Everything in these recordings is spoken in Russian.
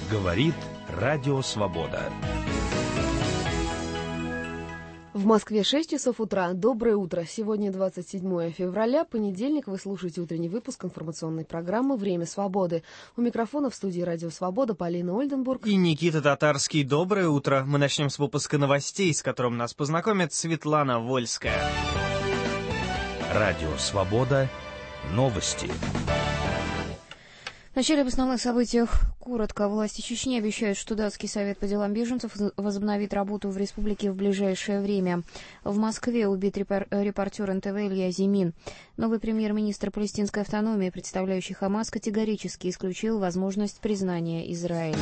Говорит Радио Свобода. В Москве 6 часов утра. Доброе утро. Сегодня 27 февраля, понедельник. Вы слушаете утренний выпуск информационной программы «Время свободы». У микрофона в студии Радио Свобода Полина Ольденбург и Никита Татарский. Доброе утро. Мы начнем с выпуска новостей, с которым нас познакомит Светлана Вольская. Радио Свобода. Новости. Вначале об основных событиях коротко. Власти Чечни обещают, что Датский совет по делам беженцев возобновит работу в республике в ближайшее время. В Москве убит репортер НТВ Илья Зимин. Новый премьер-министр палестинской автономии, представляющий Хамас, категорически исключил возможность признания Израиля.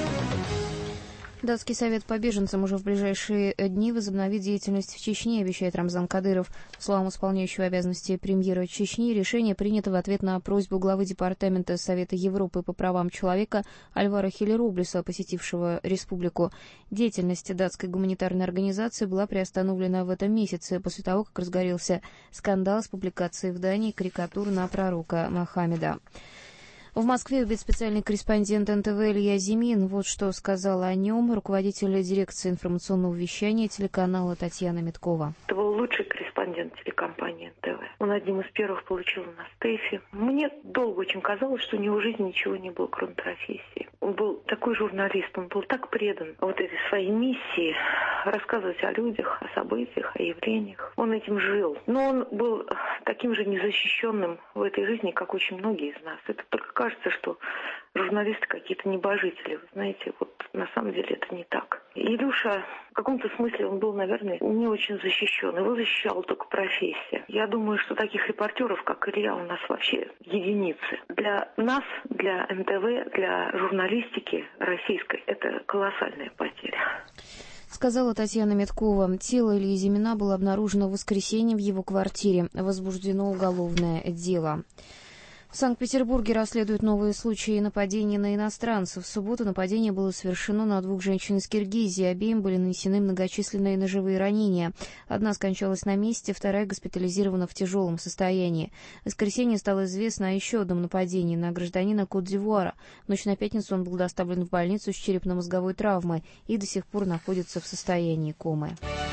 Датский совет по беженцам уже в ближайшие дни возобновит деятельность в Чечне, обещает Рамзан Кадыров. По словам исполняющего обязанности премьера Чечни, решение принято в ответ на просьбу главы Департамента Совета Европы по правам человека Альвара Хилерублиса, посетившего республику. Деятельность датской гуманитарной организации была приостановлена в этом месяце, после того, как разгорелся скандал с публикацией в Дании карикатур на пророка Мохаммеда. В Москве убит специальный корреспондент НТВ Илья Зимин. Вот что сказала о нем руководитель дирекции информационного вещания телеканала Татьяна Миткова. Это был лучший корреспондент телекомпании НТВ. Он одним из первых получил на СТЭФе. Мне долго очень казалось, что у него в жизни ничего не было, кроме профессии. Он был такой журналист, он был так предан вот этой своей миссии рассказывать о людях, о событиях, о явлениях. Он этим жил. Но он был таким же незащищенным в этой жизни, как очень многие из нас. Это только кажется, что журналисты какие-то небожители. Вы знаете, вот на самом деле это не так. Илюша, в каком-то смысле он был, наверное, не очень защищен. Его защищала только профессия. Я думаю, что таких репортеров, как Илья, у нас вообще единицы. Для нас, для НТВ, для журналистики российской, это колоссальная потеря. Сказала Татьяна Миткова. Тело Ильи Зимина было обнаружено в воскресенье в его квартире. Возбуждено уголовное дело. В Санкт-Петербурге расследуют новые случаи нападений на иностранцев. В субботу нападение было совершено на двух женщин из Киргизии. Обеим были нанесены многочисленные ножевые ранения. Одна скончалась на месте, вторая госпитализирована в тяжелом состоянии. В воскресенье стало известно о еще одном нападении на гражданина Кот-д'Ивуара. В ночь на пятницу он был доставлен в больницу с черепно-мозговой травмой и до сих пор находится в состоянии комы.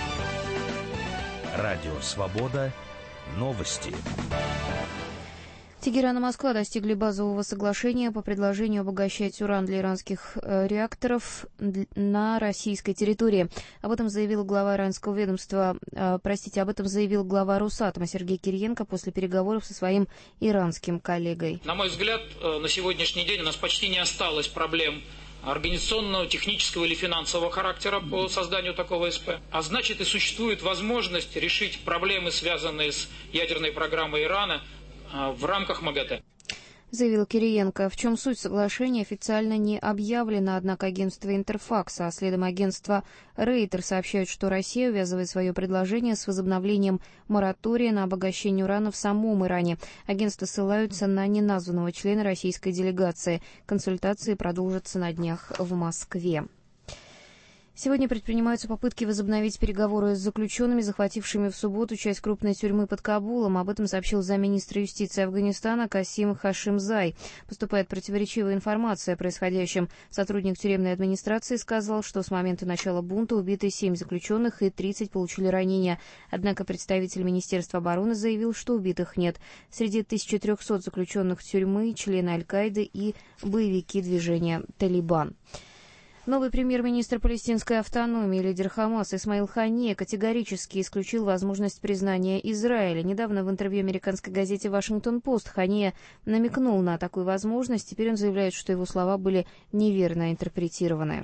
Радио Свобода. Новости. Тегеран и Москва достигли базового соглашения по предложению обогащать уран для иранских реакторов на российской территории. Об этом заявил глава иранского ведомства, об этом заявил глава Росатома Сергей Кириенко после переговоров со своим иранским коллегой. На мой взгляд, на сегодняшний день у нас почти не осталось проблем организационного, технического или финансового характера по созданию такого СП. А значит, и существует возможность решить проблемы, связанные с ядерной программой Ирана, в рамках МАГАТЭ. Заявил Кириенко. В чем суть соглашения, официально не объявлено, однако агентство Интерфакс, а следом агентство Рейтер сообщают, что Россия увязывает свое предложение с возобновлением моратория на обогащение урана в самом Иране. Агентства ссылаются на неназванного члена российской делегации. Консультации продолжатся на днях в Москве. Сегодня предпринимаются попытки возобновить переговоры с заключенными, захватившими в субботу часть крупной тюрьмы под Кабулом. Об этом сообщил замминистра юстиции Афганистана Касим Хашимзай. Поступает противоречивая информация о происходящем. Сотрудник тюремной администрации сказал, что с момента начала бунта убиты 7 заключенных и 30 получили ранения. Однако представитель Министерства обороны заявил, что убитых нет. Среди 1300 заключенных тюрьмы члены Аль-Каиды и боевики движения «Талибан». Новый премьер-министр палестинской автономии, лидер Хамас Исмаил Хания категорически исключил возможность признания Израиля. Недавно в интервью американской газете «Вашингтон-Пост» Хания намекнул на такую возможность. Теперь он заявляет, что его слова были неверно интерпретированы.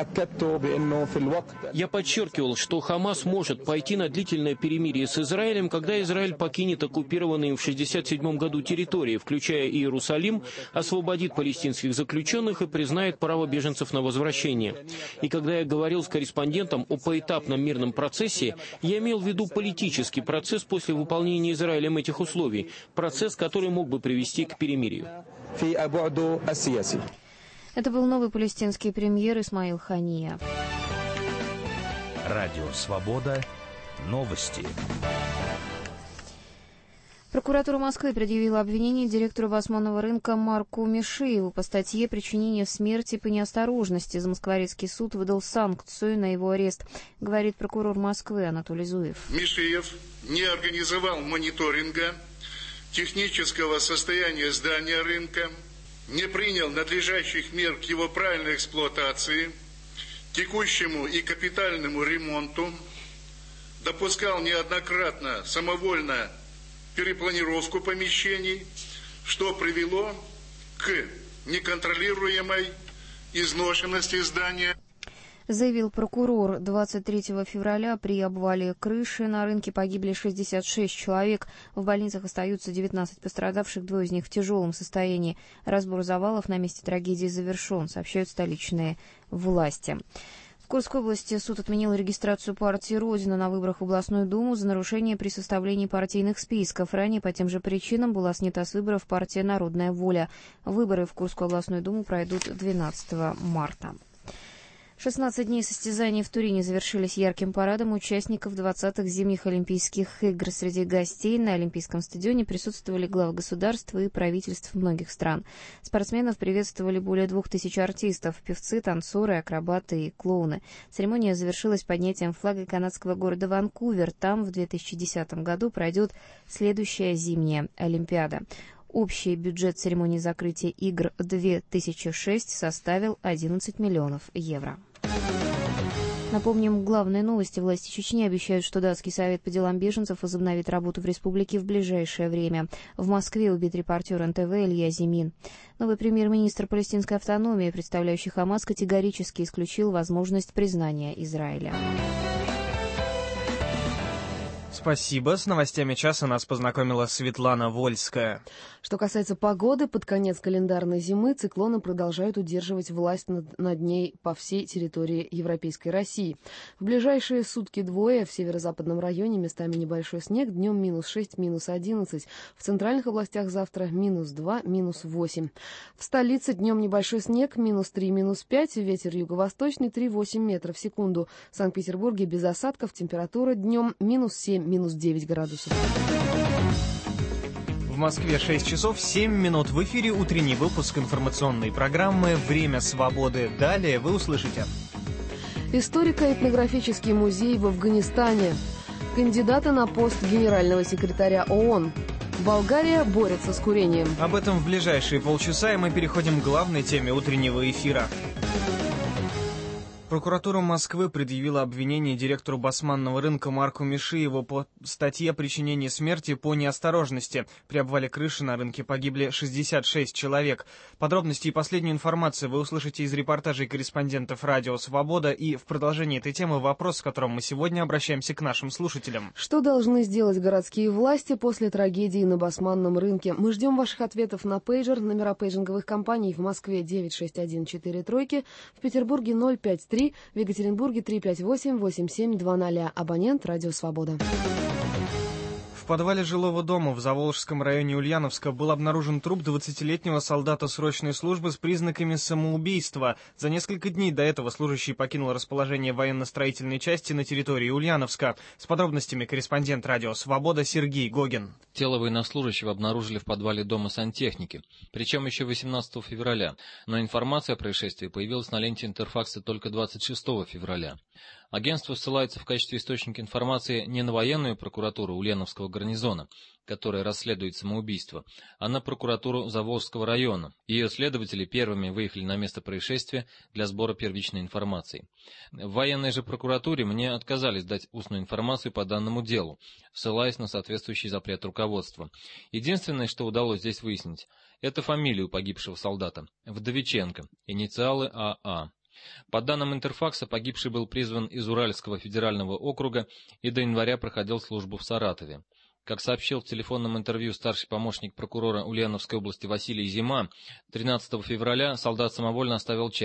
Я подчеркивал, что Хамас может пойти на длительное перемирие с Израилем, когда Израиль покинет оккупированные в 1967 году территории, включая Иерусалим, освободит палестинских заключенных и признает право беженцев на возвращение. И когда я говорил с корреспондентом о поэтапном мирном процессе, я имел в виду политический процесс после выполнения Израилем этих условий, процесс, который мог бы привести к перемирию. Это был новый палестинский премьер Исмаил Хания. Радио Свобода. Новости. Прокуратура Москвы предъявила обвинение директору басманного рынка Марку Мишиеву по статье «Причинение смерти по неосторожности». Замоскворецкий суд выдал санкцию на его арест, говорит прокурор Москвы Анатолий Зуев. Мишиев не организовал мониторинга технического состояния здания рынка, не принял надлежащих мер к его правильной эксплуатации, текущему и капитальному ремонту, допускал неоднократно самовольно перепланировку помещений, что привело к неконтролируемой изношенности здания. Заявил прокурор. 23 февраля при обвале крыши на рынке погибли 66 человек. В больницах остаются 19 пострадавших, 2 из них в тяжелом состоянии. Разбор завалов на месте трагедии завершен, сообщают столичные власти. В Курской области суд отменил регистрацию партии «Родина» на выборах в областную думу за нарушение при составлении партийных списков. Ранее по тем же причинам была снята с выборов партия «Народная воля». Выборы в Курскую областную думу пройдут 12 марта. 16 дней состязаний в Турине завершились ярким парадом участников 20-х зимних Олимпийских игр. Среди гостей на Олимпийском стадионе присутствовали главы государств и правительств многих стран. Спортсменов приветствовали более 2000 артистов, певцы, танцоры, акробаты и клоуны. Церемония завершилась поднятием флага канадского города Ванкувер. Там в 2010 году пройдет следующая зимняя Олимпиада. Общий бюджет церемонии закрытия игр 2006 составил 11 миллионов евро. Напомним, главные новости. Власти Чечни обещают, что датский совет по делам беженцев возобновит работу в республике в ближайшее время. В Москве убит репортер НТВ Илья Зимин. Новый премьер-министр палестинской автономии, представляющий Хамас, категорически исключил возможность признания Израиля. Спасибо. С новостями часа нас познакомила Светлана Вольская. Что касается погоды, под конец календарной зимы циклоны продолжают удерживать власть над ней по всей территории Европейской России. В ближайшие сутки-двое в северо-западном районе местами небольшой снег, днем -6, -11. В центральных областях завтра -2, -8. В столице днем небольшой снег, -3, -5, ветер юго-восточный 3,8 метров в секунду. В Санкт-Петербурге без осадков, температура днем -7, -9 градусов. В Москве 6 часов 7 минут. В эфире утренний выпуск информационной программы «Время свободы». Далее вы услышите. Историко-этнографический музей в Афганистане. Кандидата на пост генерального секретаря ООН. Болгария борется с курением. Об этом в ближайшие полчаса, и мы переходим к главной теме утреннего эфира. Прокуратура Москвы предъявила обвинение директору басманного рынка Марку Мишиеву по статье «Причинение смерти по неосторожности». При обвале крыши на рынке погибли 66 человек. Подробности и последнюю информацию вы услышите из репортажей корреспондентов «Радио Свобода». И в продолжении этой темы вопрос, с которым мы сегодня обращаемся к нашим слушателям. Что должны сделать городские власти после трагедии на басманном рынке? Мы ждем ваших ответов на пейджер. Номера пейджинговых компаний в Москве 96143, в Петербурге 053, в Екатеринбурге 358-8720. Абонент «Радио Свобода». В подвале жилого дома в Заволжском районе Ульяновска был обнаружен труп 20-летнего солдата срочной службы с признаками самоубийства. За несколько дней до этого служащий покинул расположение военно-строительной части на территории Ульяновска. С подробностями корреспондент «Радио Свобода» Сергей Гогин. Тело военнослужащего обнаружили в подвале дома сантехники, причем еще 18 февраля, но информация о происшествии появилась на ленте Интерфакса только 26 февраля. Агентство ссылается в качестве источника информации не на военную прокуратуру Ульяновского гарнизона, которая расследует самоубийство, а на прокуратуру Заволжского района. Ее следователи первыми выехали на место происшествия для сбора первичной информации. В военной же прокуратуре мне отказались дать устную информацию по данному делу, ссылаясь на соответствующий запрет руководства. Единственное, что удалось здесь выяснить, это фамилию погибшего солдата – Вдовиченко, инициалы АА. По данным Интерфакса, погибший был призван из Уральского федерального округа и до января проходил службу в Саратове. Как сообщил в телефонном интервью старший помощник прокурора Ульяновской области Василий Зима, 13 февраля солдат самовольно оставил часть.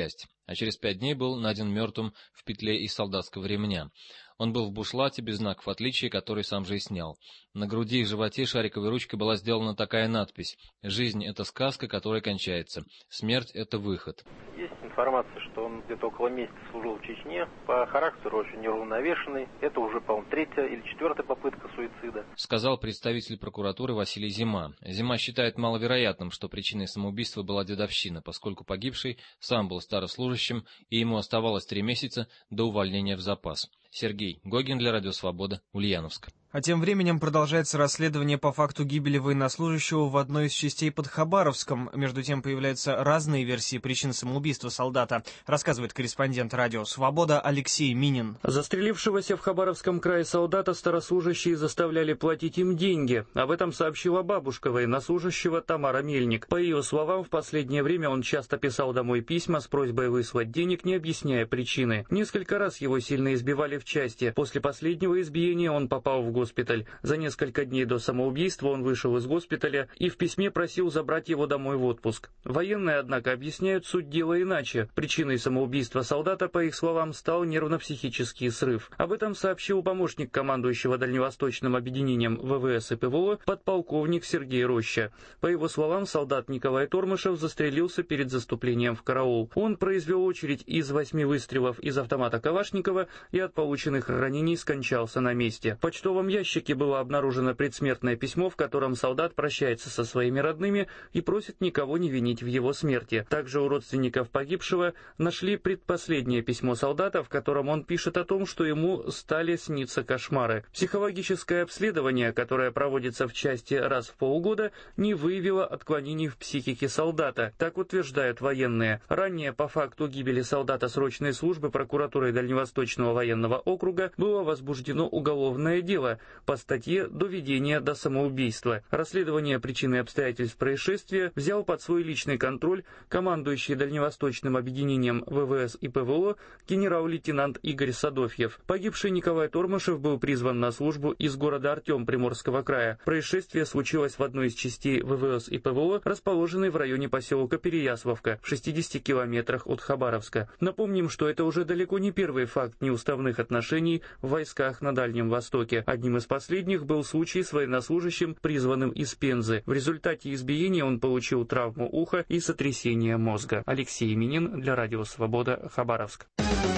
а через 5 дней был найден мертвым в петле из солдатского ремня. Он был в бушлате без знаков отличия, который сам же и снял. На груди и животе шариковой ручкой была сделана такая надпись: «Жизнь — это сказка, которая кончается. Смерть — это выход». Есть информация, что он где-то около месяца служил в Чечне. По характеру очень неуравновешенный. Это уже, по-моему, 3-я или 4-я попытка суицида. Сказал представитель прокуратуры Василий Зима. Зима считает маловероятным, что причиной самоубийства была дедовщина, поскольку погибший сам был старослужащим, и ему оставалось 3 месяца до увольнения в запас. Сергей Гогин для Радио Свобода, Ульяновск. А тем временем продолжается расследование по факту гибели военнослужащего в одной из частей под Хабаровском. Между тем появляются разные версии причин самоубийства солдата, рассказывает корреспондент Радио Свобода Алексей Минин. Застрелившегося в Хабаровском крае солдата старослужащие заставляли платить им деньги. Об этом сообщила бабушка военнослужащего Тамара Мельник. По ее словам, в последнее время он часто писал домой письма с просьбой выслать денег, не объясняя причины. Несколько раз его сильно избивали в части. После последнего избиения он попал в госпиталь. За несколько дней до самоубийства он вышел из госпиталя и в письме просил забрать его домой в отпуск. Военные, однако, объясняют суть дела иначе. Причиной самоубийства солдата, по их словам, стал нервно-психический срыв. Об этом сообщил помощник командующего Дальневосточным объединением ВВС и ПВО подполковник Сергей Роща. По его словам, солдат Николай Тормышев застрелился перед заступлением в караул. Он произвел очередь из 8 выстрелов из автомата Калашникова и от полученных ранений скончался на месте. В почтовом ящике было обнаружено предсмертное письмо, в котором солдат прощается со своими родными и просит никого не винить в его смерти. Также у родственников погибшего нашли предпоследнее письмо солдата, в котором он пишет о том, что ему стали сниться кошмары. Психологическое обследование, которое проводится в части раз в полгода, не выявило отклонений в психике солдата. Так утверждают военные. Ранее по факту гибели солдата срочной службы прокуратурой Дальневосточного военного округа было возбуждено уголовное дело по статье «Доведение до самоубийства». Расследование причин и обстоятельств происшествия взял под свой личный контроль командующий Дальневосточным объединением ВВС и ПВО генерал-лейтенант Игорь Садофьев. Погибший Николай Тормышев был призван на службу из города Артем Приморского края. Происшествие случилось в одной из частей ВВС и ПВО, расположенной в районе поселка Переяславка, в 60 километрах от Хабаровска. Напомним, что это уже далеко не первый факт неуставных отношений в войсках на Дальнем Востоке. Одним из последних был случай с военнослужащим, призванным из Пензы. В результате избиения он получил травму уха и сотрясение мозга. Алексей Минин для Радио Свобода, Хабаровск.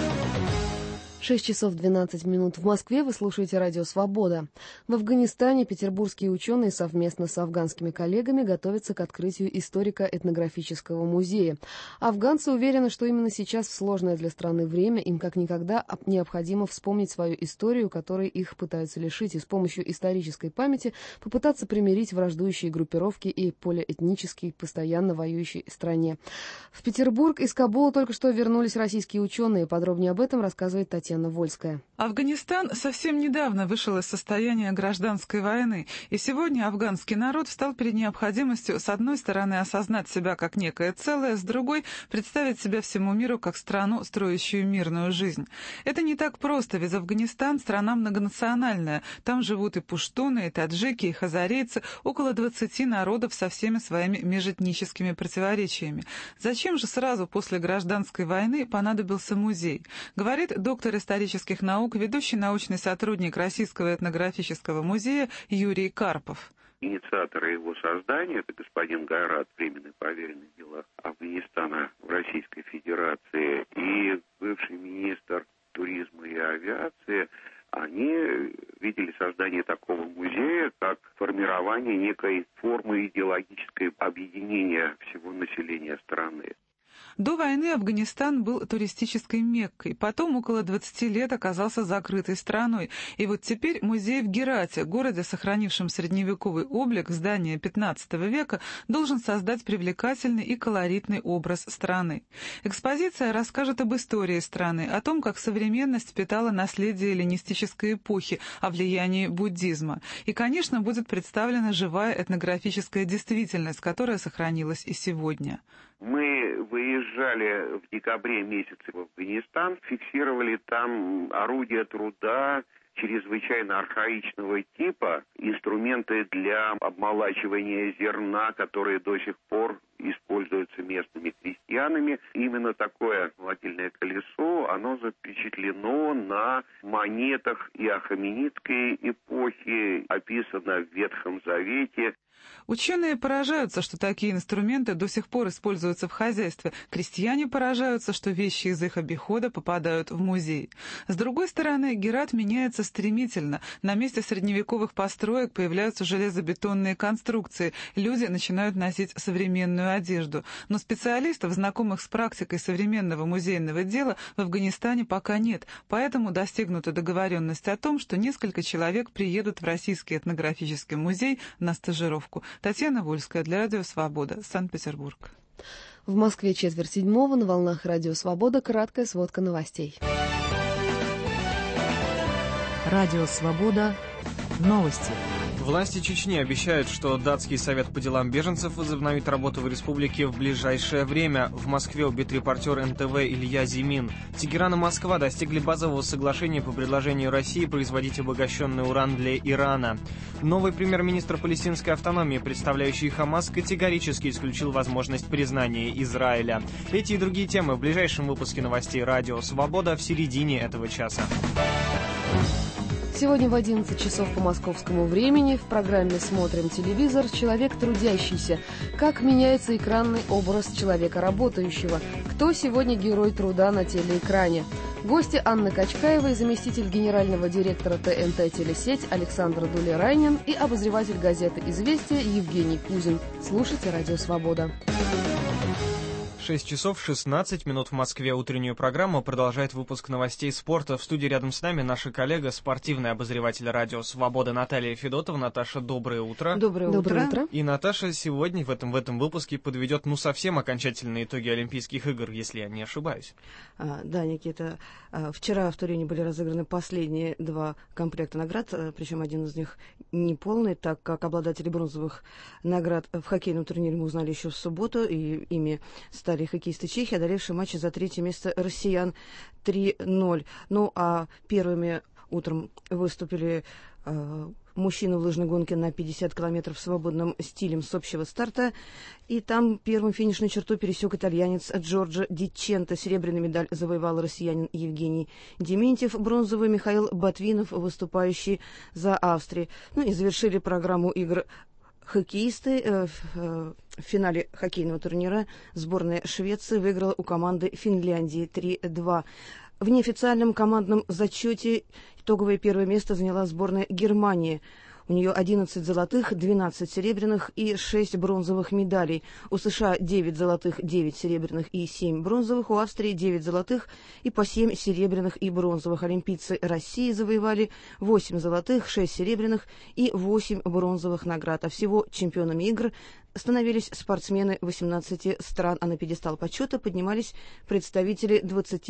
6 часов 12 минут в Москве. Вы слушаете Радио Свобода. В Афганистане петербургские ученые совместно с афганскими коллегами готовятся к открытию историко-этнографического музея. Афганцы уверены, что именно сейчас, в сложное для страны время, им как никогда необходимо вспомнить свою историю, которой их пытаются лишить, и с помощью исторической памяти попытаться примирить враждующие группировки и полиэтнические, постоянно воюющие стране. В Петербург из Кабула только что вернулись российские ученые. Подробнее об этом рассказывает Татьяна Вольская. Афганистан совсем недавно вышел из состояния гражданской войны, и сегодня афганский народ встал перед необходимостью, с одной стороны, осознать себя как некое целое, с другой — представить себя всему миру как страну, строящую мирную жизнь. Это не так просто, ведь Афганистан — страна многонациональная. Там живут и пуштуны, и таджики, и хазарейцы, около 20 народов со всеми своими межэтническими противоречиями. Зачем же сразу после гражданской войны понадобился музей? Говорит доктор исторических наук, ведущий научный сотрудник Российского этнографического музея Юрий Карпов. Инициаторы его создания — это господин Гайрат, временный поверенный в делах Афганистана в Российской Федерации, и бывший министр туризма и авиации. Они видели создание такого музея как формирование некой формы идеологического объединения всего населения страны. До войны Афганистан был туристической Меккой, потом около 20 лет оказался закрытой страной. И вот теперь музей в Герате, городе, сохранившем средневековый облик здания XV века, должен создать привлекательный и колоритный образ страны. Экспозиция расскажет об истории страны, о том, как современность впитала наследие эллинистической эпохи, о влиянии буддизма. И, конечно, будет представлена живая этнографическая действительность, которая сохранилась и сегодня. Мы выезжали в декабре месяце в Афганистан, фиксировали там орудия труда, чрезвычайно архаичного типа, инструменты для обмолачивания зерна, которые до сих пор используются местными крестьянами. Именно такое молотильное колесо, оно запечатлено на монетах иохаменитской эпохи, описано в Ветхом Завете. Ученые поражаются, что такие инструменты до сих пор используются в хозяйстве. Крестьяне поражаются, что вещи из их обихода попадают в музей. С другой стороны, Герат меняется стремительно. На месте средневековых построек появляются железобетонные конструкции. Люди начинают носить современную одежду. Но специалистов, знакомых с практикой современного музейного дела, в Афганистане пока нет. Поэтому достигнута договоренность о том, что несколько человек приедут в Российский этнографический музей на стажировку. Татьяна Вольская для Радио Свобода, Санкт-Петербург. В Москве 6:04 на волнах Радио Свобода. Краткая сводка новостей. Радио Свобода. Новости. Власти Чечни обещают, что датский совет по делам беженцев возобновит работу в республике в ближайшее время. В Москве убит репортер НТВ Илья Зимин. Тегеран и Москва достигли базового соглашения по предложению России производить обогащенный уран для Ирана. Новый премьер-министр палестинской автономии, представляющий Хамас, категорически исключил возможность признания Израиля. Эти и другие темы в ближайшем выпуске новостей «Радио Свобода» в середине этого часа. Сегодня в 11 часов по московскому времени в программе «Смотрим телевизор» «Человек трудящийся». Как меняется экранный образ человека работающего? Кто сегодня герой труда на телеэкране? Гости Анна Качкаева и заместитель генерального директора ТНТ «Телесеть» Александр Дули-Райнин и обозреватель газеты «Известия» Евгений Кузин. Слушайте «Радио Свобода». 6 часов 16 минут в Москве. Утреннюю программу продолжает выпуск новостей спорта. В студии рядом с нами наша коллега, спортивный обозреватель «Радио Свобода» Наталья Федотова. Наташа, доброе утро. Доброе утро. И Наташа сегодня в этом выпуске подведет совсем окончательные итоги Олимпийских игр, если я не ошибаюсь. Да, Никита. Вчера в Турине были разыграны последние 2 комплекта наград, причем один из них неполный, так как обладатели бронзовых наград в хоккейном турнире мы узнали еще в субботу, и ими стали хоккеисты Чехии, одолевшие матче за 3-е место россиян 3-0. Ну а первыми утром выступили мужчины в лыжной гонке на 50 километров свободным стилем с общего старта. И там первым финишную черту пересек итальянец Джорджо Диченто. Серебряную медаль завоевал россиянин Евгений Дементьев. Бронзовый Михаил Ботвинов, выступающий за Австрию. Ну и завершили программу игр хоккеисты. В финале хоккейного турнира сборная Швеции выиграла у команды Финляндии 3-2. В неофициальном командном зачете итоговое первое место заняла сборная Германии. У нее 11 золотых, 12 серебряных и 6 бронзовых медалей. У США 9 золотых, 9 серебряных и 7 бронзовых. У Австрии 9 золотых и по 7 серебряных и бронзовых. Олимпийцы России завоевали 8 золотых, 6 серебряных и 8 бронзовых наград. А всего чемпионами игр становились спортсмены 18 стран, а на пьедестал почета поднимались представители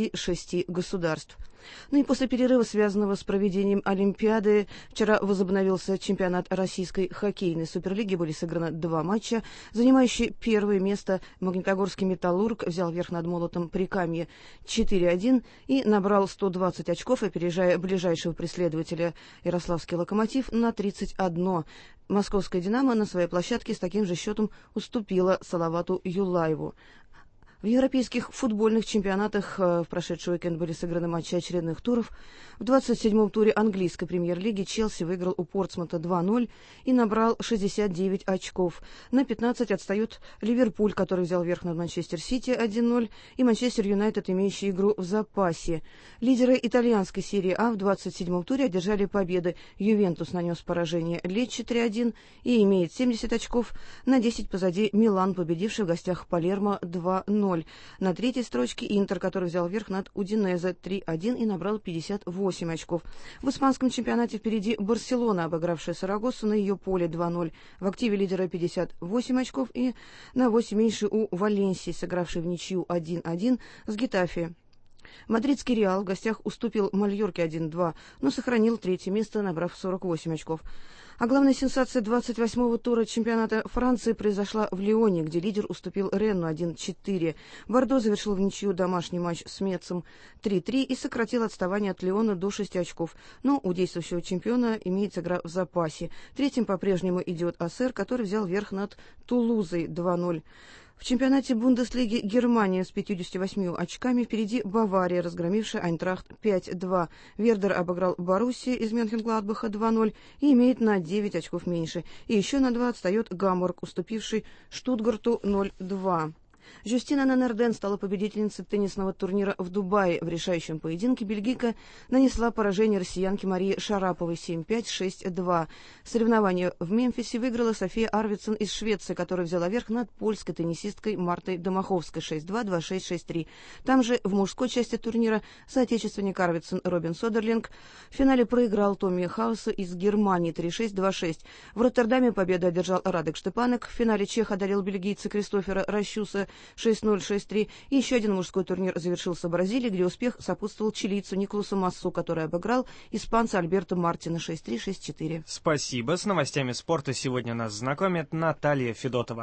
26 государств. Ну и после перерыва, связанного с проведением Олимпиады, вчера возобновился чемпионат Российской хоккейной суперлиги. Были сыграны 2 матча. Занимающий первое место Магнитогорский «Металлург» взял верх над Молотом Прикамье 4-1 и набрал 120 очков, опережая ближайшего преследователя Ярославский «Локомотив» на 31. Московская «Динамо» на своей площадке с таким же счетом уступила Салавату Юлаеву. В европейских футбольных чемпионатах в прошедший уикенд были сыграны матчи очередных туров. В 27-м туре английской премьер-лиги Челси выиграл у Портсмута 2-0 и набрал 69 очков. На 15 отстает Ливерпуль, который взял верх над Манчестер Сити 1-0, и Манчестер Юнайтед, имеющий игру в запасе. Лидеры итальянской серии А в 27-м туре одержали победы. Ювентус нанес поражение Лечче 3-1 и имеет 70 очков. На 10 позади Милан, победивший в гостях Палермо 2-0. На 3-й строчке Интер, который взял верх над Удинезе 3-1 и набрал 58 очков. В испанском чемпионате впереди Барселона, обыгравшая Сарагоссу на ее поле 2-0. В активе лидера 58 очков и на 8 меньше у Валенсии, сыгравшей в ничью 1-1 с Гетафе. Мадридский «Реал» в гостях уступил Мальорке 1-2, но сохранил третье место, набрав 48 очков. А главная сенсация 28-го тура чемпионата Франции произошла в Лионе, где лидер уступил Ренну 1-4. Бордо завершил в ничью домашний матч с Метцем 3-3 и сократил отставание от Лиона до 6 очков. Но у действующего чемпиона имеется игра в запасе. Третьим по-прежнему идет Ассер, который взял верх над Тулузой 2-0. В чемпионате Бундеслиги Германия с 58 очками, впереди Бавария, разгромившая Айнтрахт 5-2. Вердер обыграл Боруссию из Мönchengladbach 2-0 и имеет на 9 очков меньше. И еще на 2 отстает Гамбург, уступивший Штутгарту 0-2. Жюстина Нанарден стала победительницей теннисного турнира в Дубае. В решающем поединке бельгийка нанесла поражение россиянке Марии Шараповой 7-5, 6-2. Соревнование в Мемфисе выиграла София Арвидсон из Швеции, которая взяла верх над польской теннисисткой Мартой Домаховской 6-2, 2-6, 6-3. Там же в мужской части турнира соотечественник Арвидсон Робин Содерлинг в финале проиграл Томми Хаусу из Германии 3-6, 2-6. В Роттердаме победу одержал Радек Штепанек. В финале чех одолел бельгийца Кристофера Рощуса 6-0, 6-3. И еще один мужской турнир завершился в Бразилии, где успех сопутствовал чилийцу Николасу Массу, который обыграл испанца Альберто Мартина 6-3, 6-4. Спасибо. С новостями спорта сегодня нас знакомит Наталья Федотова.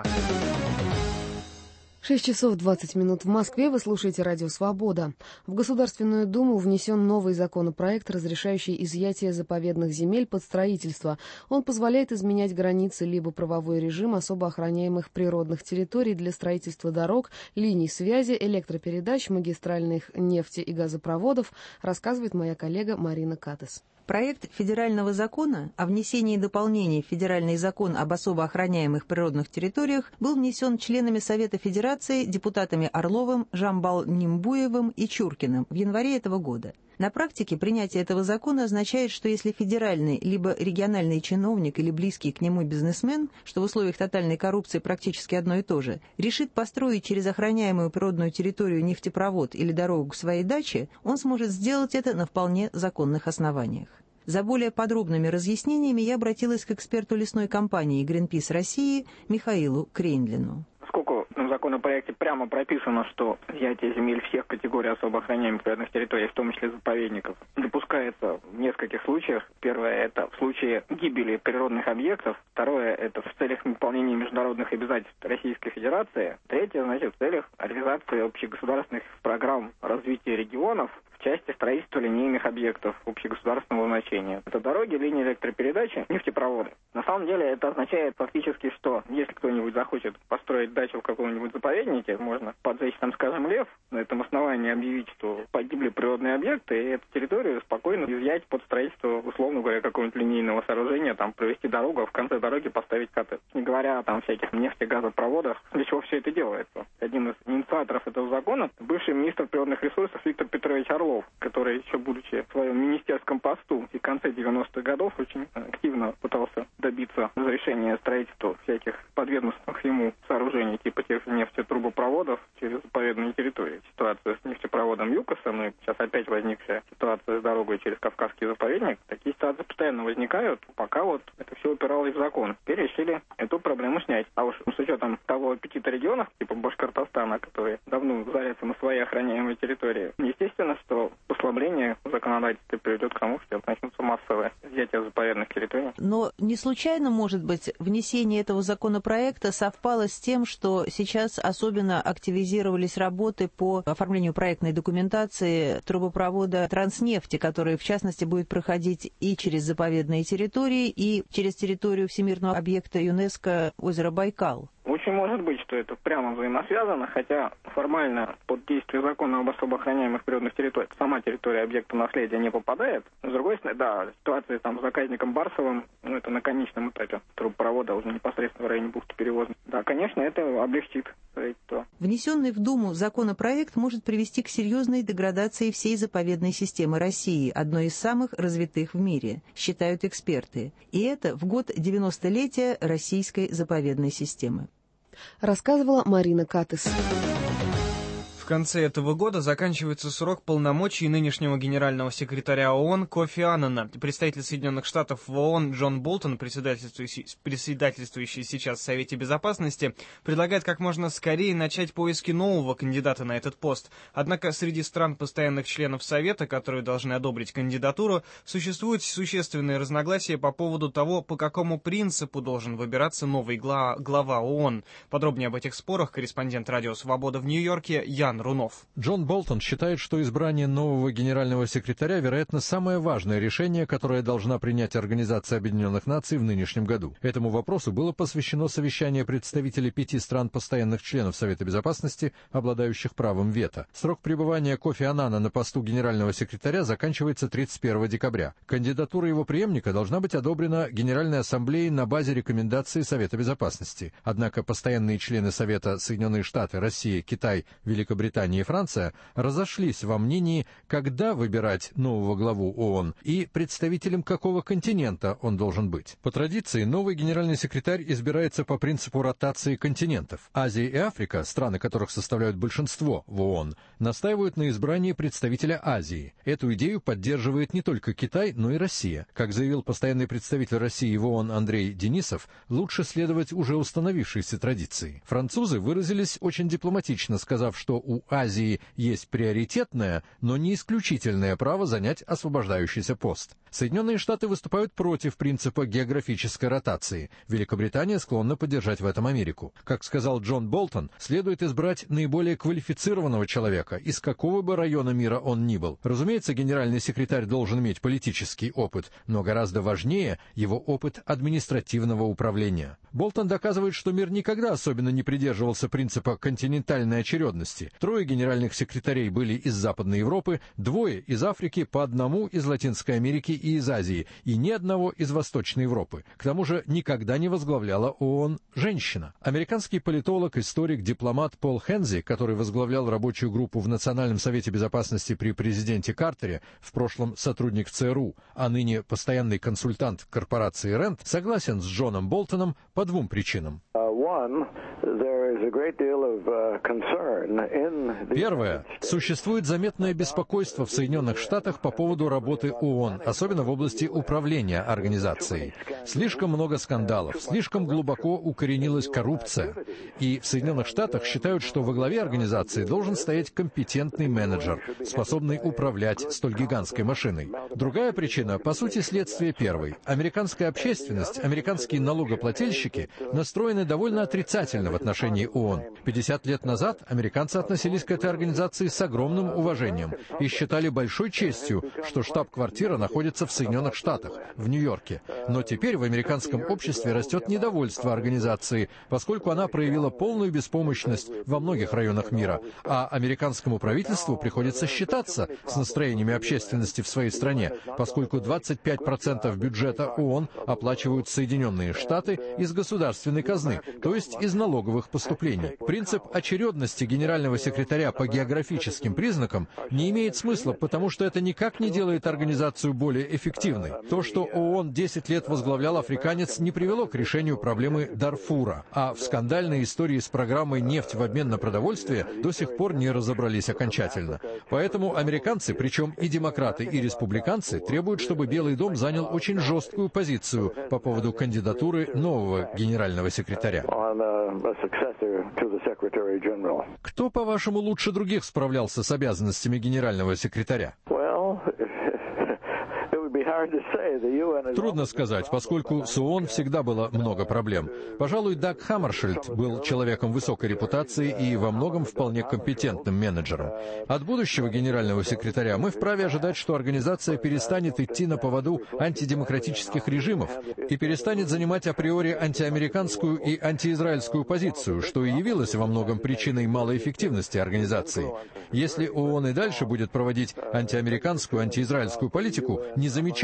6 часов 20 минут в Москве. Вы слушаете «Радио Свобода». В Государственную Думу внесен новый законопроект, разрешающий изъятие заповедных земель под строительство. Он позволяет изменять границы либо правовой режим особо охраняемых природных территорий для строительства дорог, линий связи, электропередач, магистральных нефти- и газопроводов, рассказывает моя коллега Марина Катес. Проект федерального закона о внесении дополнений в федеральный закон об особо охраняемых природных территориях был внесен членами Совета Федерации, депутатами Орловым, Жамбал-Нимбуевым и Чуркиным в январе этого года. На практике принятие этого закона означает, что если федеральный либо региональный чиновник или близкий к нему бизнесмен, что в условиях тотальной коррупции практически одно и то же, решит построить через охраняемую природную территорию нефтепровод или дорогу к своей даче, он сможет сделать это на вполне законных основаниях. За более подробными разъяснениями я обратилась к эксперту лесной компании «Гринпис России» Михаилу Крейндлину. Поскольку в законопроекте прямо прописано, что изъятие земель всех категорий особо охраняемых природных территорий, в том числе заповедников, допускается в нескольких случаях. Первое – это в случае гибели природных объектов. Второе – это в целях выполнения международных обязательств Российской Федерации. Третье, значит, в целях реализации общегосударственных программ развития регионов в части строительства линейных объектов общегосударственного значения. Это дороги, линии электропередачи, нефтепроводы. На самом деле это означает фактически, что если кто-нибудь захочет построить дачу в каком-нибудь заповеднике, можно поджечь там, скажем, лев, на этом основании объявить, что погибли природные объекты, и эту территорию спокойно изъять под строительство, условно говоря, какого-нибудь линейного сооружения, там провести дорогу, а в конце дороги поставить коттедж. Не говоря там всяких нефтегазопроводах, для чего все это делается. Один из инициаторов этого закона — бывший министр природных ресурсов Виктор Петрович Орлов, который еще будучи в своем министерском посту в конце 90-х годов очень активно пытался добиться разрешения строительства всяких подведомственных ему сооружений, типа тех же нефтетрубопроводов через заповедные территории. Ситуация с нефтепроводом ЮКОСом и сейчас опять возникшая ситуация с дорогой через Кавказский заповедник. Такие ситуации постоянно возникают, пока вот это все упиралось в закон. Теперь решили эту проблему снять. А уж с учетом того аппетита регионов, типа Башкортостана, которые давно зарятся на своей охраняемой территории, естественно, что послабление законодательства приведет к тому, что начнутся массовые изъятия заповедных территорий. Но не случайно, может быть, внесение этого законопроекта совпало с тем, что сейчас особенно активизировались работы по оформлению проектной документации трубопровода Транснефти, который, в частности, будет проходить и через заповедные территории, и через территорию всемирного объекта ЮНЕСКО озера Байкал. Очень может быть, что это прямо взаимосвязано, хотя формально под действие закона об особо охраняемых природных территориях сама территория объекта наследия не попадает. С другой стороны, да, ситуация там с заказником Барсовым, это на конечном этапе трубопровода, уже непосредственно в районе бухты Перевозной. Да, конечно, это облегчит строительство. Внесенный в Думу законопроект может привести к серьезной деградации всей заповедной системы России, одной из самых развитых в мире, считают эксперты. И это в год 90-летия российской заповедной системы. Рассказывала Марина Катес. В В конце этого года заканчивается срок полномочий нынешнего генерального секретаря ООН Кофи Аннана. Представитель Соединенных Штатов в ООН Джон Болтон, председательствующий сейчас в Совете Безопасности, предлагает как можно скорее начать поиски нового кандидата на этот пост. Однако среди стран постоянных членов Совета, которые должны одобрить кандидатуру, существуют существенные разногласия по поводу того, по какому принципу должен выбираться новый глава ООН. Подробнее об этих спорах корреспондент «Радио Свобода» в Нью-Йорке Ян Рунов. Джон Болтон считает, что избрание нового генерального секретаря, вероятно, самое важное решение, которое должна принять Организация Объединенных Наций в нынешнем году. Этому вопросу было посвящено совещание представителей 5 стран постоянных членов Совета Безопасности, обладающих правом вето. Срок пребывания Кофи Аннана на посту генерального секретаря заканчивается 31 декабря. Кандидатура его преемника должна быть одобрена Генеральной Ассамблеей на базе рекомендаций Совета Безопасности. Однако постоянные члены Совета Соединенные Штаты, Россия, Китай, Великобритания и Франция разошлись во мнении, когда выбирать нового главу ООН и представителем какого континента он должен быть. По традиции, новый генеральный секретарь избирается по принципу ротации континентов. Азия и Африка, страны которых составляют большинство в ООН, настаивают на избрании представителя Азии. Эту идею поддерживает не только Китай, но и Россия. Как заявил постоянный представитель России в ООН Андрей Денисов, лучше следовать уже установившейся традиции. Французы выразились очень дипломатично, сказав, что у Азии есть приоритетное, но не исключительное право занять освобождающийся пост. Соединенные Штаты выступают против принципа географической ротации. Великобритания склонна поддержать в этом Америку. Как сказал Джон Болтон, следует избрать наиболее квалифицированного человека, из какого бы района мира он ни был. Разумеется, генеральный секретарь должен иметь политический опыт, но гораздо важнее его опыт административного управления. Болтон доказывает, что мир никогда особенно не придерживался принципа континентальной очередности. 3 генеральных секретарей были из Западной Европы, 2 из Африки, по 1 из Латинской Америки и из Азии, и ни одного из Восточной Европы. К тому же никогда не возглавляла ООН женщина. Американский политолог, историк, дипломат Пол Хензи, который возглавлял рабочую группу в Национальном совете безопасности при президенте Картере, в прошлом сотрудник ЦРУ, а ныне постоянный консультант корпорации Рэнд, согласен с Джоном Болтоном по 2 причинам. Первое. Существует заметное беспокойство в Соединенных Штатах по поводу работы ООН, особенно в области управления организацией. Слишком много скандалов, слишком глубоко укоренилась коррупция. И в Соединенных Штатах считают, что во главе организации должен стоять компетентный менеджер, способный управлять столь гигантской машиной. Другая причина, по сути, следствие первой. Американская общественность, американские налогоплательщики настроены довольно отрицательно в отношении ООН. 50 лет назад американцы относились к этой организации с огромным уважением и считали большой честью, что штаб-квартира находится в Соединенных Штатах, в Нью-Йорке. Но теперь в американском обществе растет недовольство организации, поскольку она проявила полную беспомощность во многих районах мира, а американскому правительству приходится считаться с настроениями общественности в своей стране, поскольку 25% бюджета ООН оплачивают Соединенные Штаты из государственной казны, то есть из налоговых поступлений. Принцип очередности генерального секретаря по географическим признакам не имеет смысла, потому что это никак не делает организацию более эффективной. То, что ООН 10 лет возглавлял африканец, не привело к решению проблемы Дарфура, а в скандальной истории с программой «Нефть в обмен на продовольствие» до сих пор не разобрались окончательно. Поэтому американцы, причем и демократы, и республиканцы, требуют, чтобы Белый дом занял очень жесткую позицию по поводу кандидатуры нового генерального секретаря. Кто, по-вашему, лучше других справлялся с обязанностями генерального секретаря? Трудно сказать, поскольку с ООН всегда было много проблем. Пожалуй, Даг Хаммаршильд был человеком высокой репутации и во многом вполне компетентным менеджером. От будущего генерального секретаря мы вправе ожидать, что организация перестанет идти на поводу антидемократических режимов и перестанет занимать априори антиамериканскую и антиизраильскую позицию, что и явилось во многом причиной малой эффективности организации. Если ООН и дальше будет проводить антиамериканскую, антиизраильскую политику, не замечая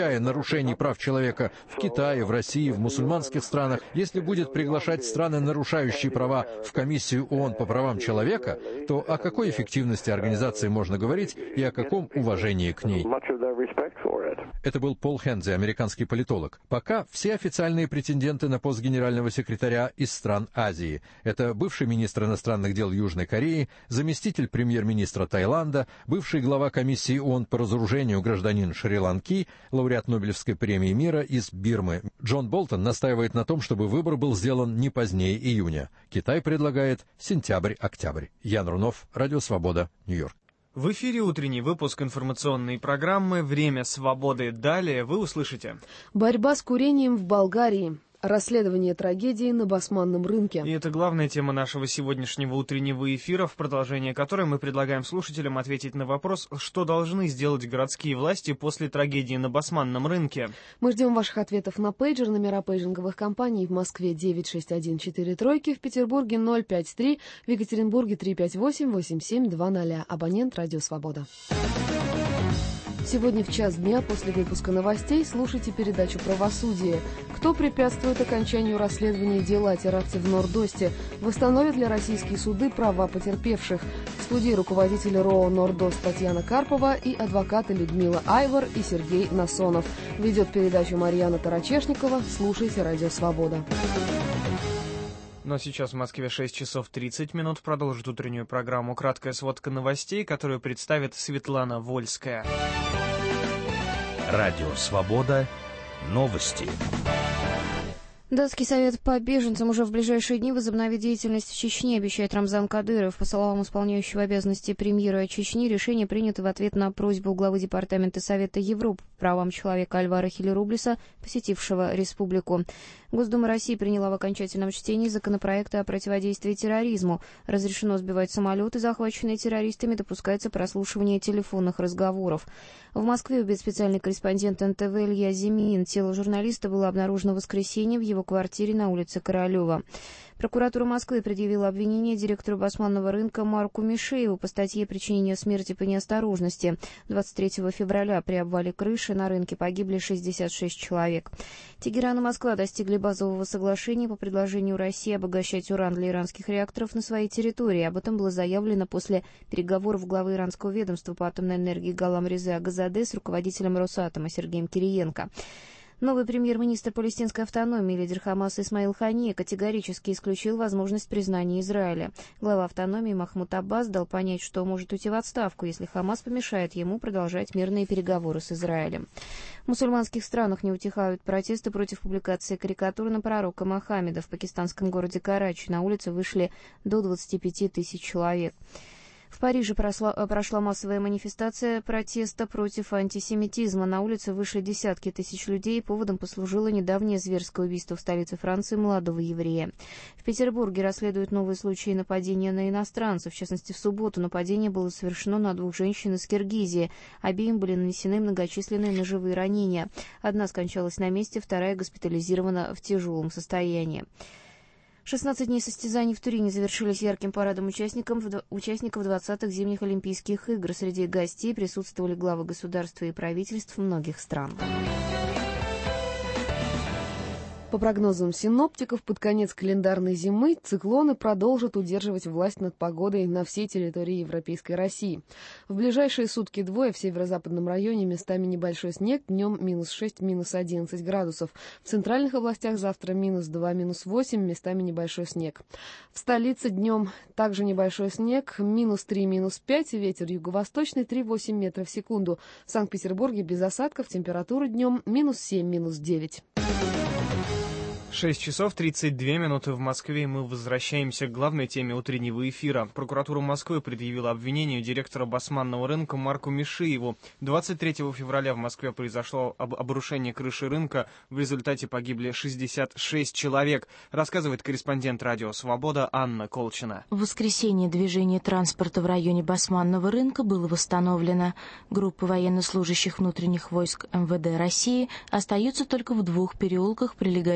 замечая нарушений прав человека в Китае, в России, в мусульманских странах, если будет приглашать страны, нарушающие права, в комиссию ООН по правам человека, то о какой эффективности организации можно говорить и о каком уважении к ней? Это был Пол Хендзи, американский политолог. Пока все официальные претенденты на пост генерального секретаря из стран Азии. Это бывший министр иностранных дел Южной Кореи, заместитель премьер-министра Таиланда, бывший глава комиссии ООН по разоружению гражданин Шри-Ланки, лауреат Нобелевской премии мира из Бирмы. Джон Болтон настаивает на том, чтобы выбор был сделан не позднее июня. Китай предлагает сентябрь-октябрь. Ян Рунов, Радио Свобода, Нью-Йорк. В эфире утренний выпуск информационной программы «Время свободы». Далее вы услышите. Борьба с курением в Болгарии. Расследование трагедии на Басманном рынке. И это главная тема нашего сегодняшнего утреннего эфира, в продолжении которой мы предлагаем слушателям ответить на вопрос, что должны сделать городские власти после трагедии на Басманном рынке. Мы ждем ваших ответов на пейджер. Номера пейджинговых компаний: в Москве 96143, в Петербурге 053, в Екатеринбурге 358-8720. Абонент «Радио Свобода». Сегодня в час дня после выпуска новостей слушайте передачу «Правосудие». Кто препятствует окончанию расследования дела о теракте в Нордосте? Восстановят ли российские суды права потерпевших? В студии руководители РОО «Нордост» Татьяна Карпова и адвокаты Людмила Айвор и Сергей Насонов. Ведет передачу Марьяна Тарачешникова. Слушайте «Радио Свобода». Но сейчас в Москве 6 часов 30 минут. Продолжит утреннюю программу «Краткая сводка новостей», которую представит Светлана Вольская. Радио «Свобода». Новости. Датский совет по беженцам уже в ближайшие дни возобновит деятельность в Чечне, обещает Рамзан Кадыров. По словам исполняющего обязанности премьера Чечни, решение принято в ответ на просьбу главы Департамента Совета Европы по правам человека Альвара Хилерублиса, посетившего республику. Госдума России приняла в окончательном чтении законопроект о противодействии терроризму. Разрешено сбивать самолеты, захваченные террористами, допускается прослушивание телефонных разговоров. В Москве убит специальный корреспондент НТВ Илья Зимин. Тело журналиста было обнаружено в воскресенье в его квартире на улице Королева. Прокуратура Москвы предъявила обвинение директору Басманного рынка Марку Мишееву по статье «Причинение смерти по неосторожности». 23 февраля при обвале крыши на рынке погибли 66 человек. Тегеран и Москва достигли базового соглашения по предложению России обогащать уран для иранских реакторов на своей территории. Об этом было заявлено после переговоров главы иранского ведомства по атомной энергии Галам Реза Агазаде с руководителем Росатома Сергеем Кириенко. Новый премьер-министр палестинской автономии, лидер Хамаса Исмаил Хания, категорически исключил возможность признания Израиля. Глава автономии Махмуд Аббас дал понять, что может уйти в отставку, если Хамас помешает ему продолжать мирные переговоры с Израилем. В мусульманских странах не утихают протесты против публикации карикатур на пророка Мохаммеда. В пакистанском городе Карачи на улице вышли до 25 тысяч человек. В Париже прошла массовая манифестация протеста против антисемитизма. На улице вышли десятки тысяч людей. Поводом послужило недавнее зверское убийство в столице Франции молодого еврея. В Петербурге расследуют новые случаи нападения на иностранцев. В частности, в субботу нападение было совершено на 2 женщин из Киргизии. Обеим были нанесены многочисленные ножевые ранения. Одна скончалась на месте, вторая госпитализирована в тяжелом состоянии. 16 дней состязаний в Турине завершились ярким парадом участников 20-х зимних Олимпийских игр. Среди гостей присутствовали главы государства и правительств многих стран. По прогнозам синоптиков, под конец календарной зимы циклоны продолжат удерживать власть над погодой на всей территории Европейской России. В ближайшие сутки двое в северо-западном районе местами небольшой снег, днем -6, -11 градусов. В центральных областях завтра -2, -8, местами небольшой снег. В столице днем также небольшой снег, -3, -5, ветер юго-восточный 3,8 метров в секунду. В Санкт-Петербурге без осадков, температура днем -7, -9. 6 часов 32 минуты в Москве, и мы возвращаемся к главной теме утреннего эфира. Прокуратура Москвы предъявила обвинение директора Басманного рынка Марку Мишееву. 23 февраля в Москве произошло обрушение крыши рынка. В результате погибли 66 человек, рассказывает корреспондент Радио Свобода Анна Колчина. В воскресенье движение транспорта в районе Басманного рынка было восстановлено. Группы военнослужащих внутренних войск МВД России остаются только в 2 переулках, прилегающих к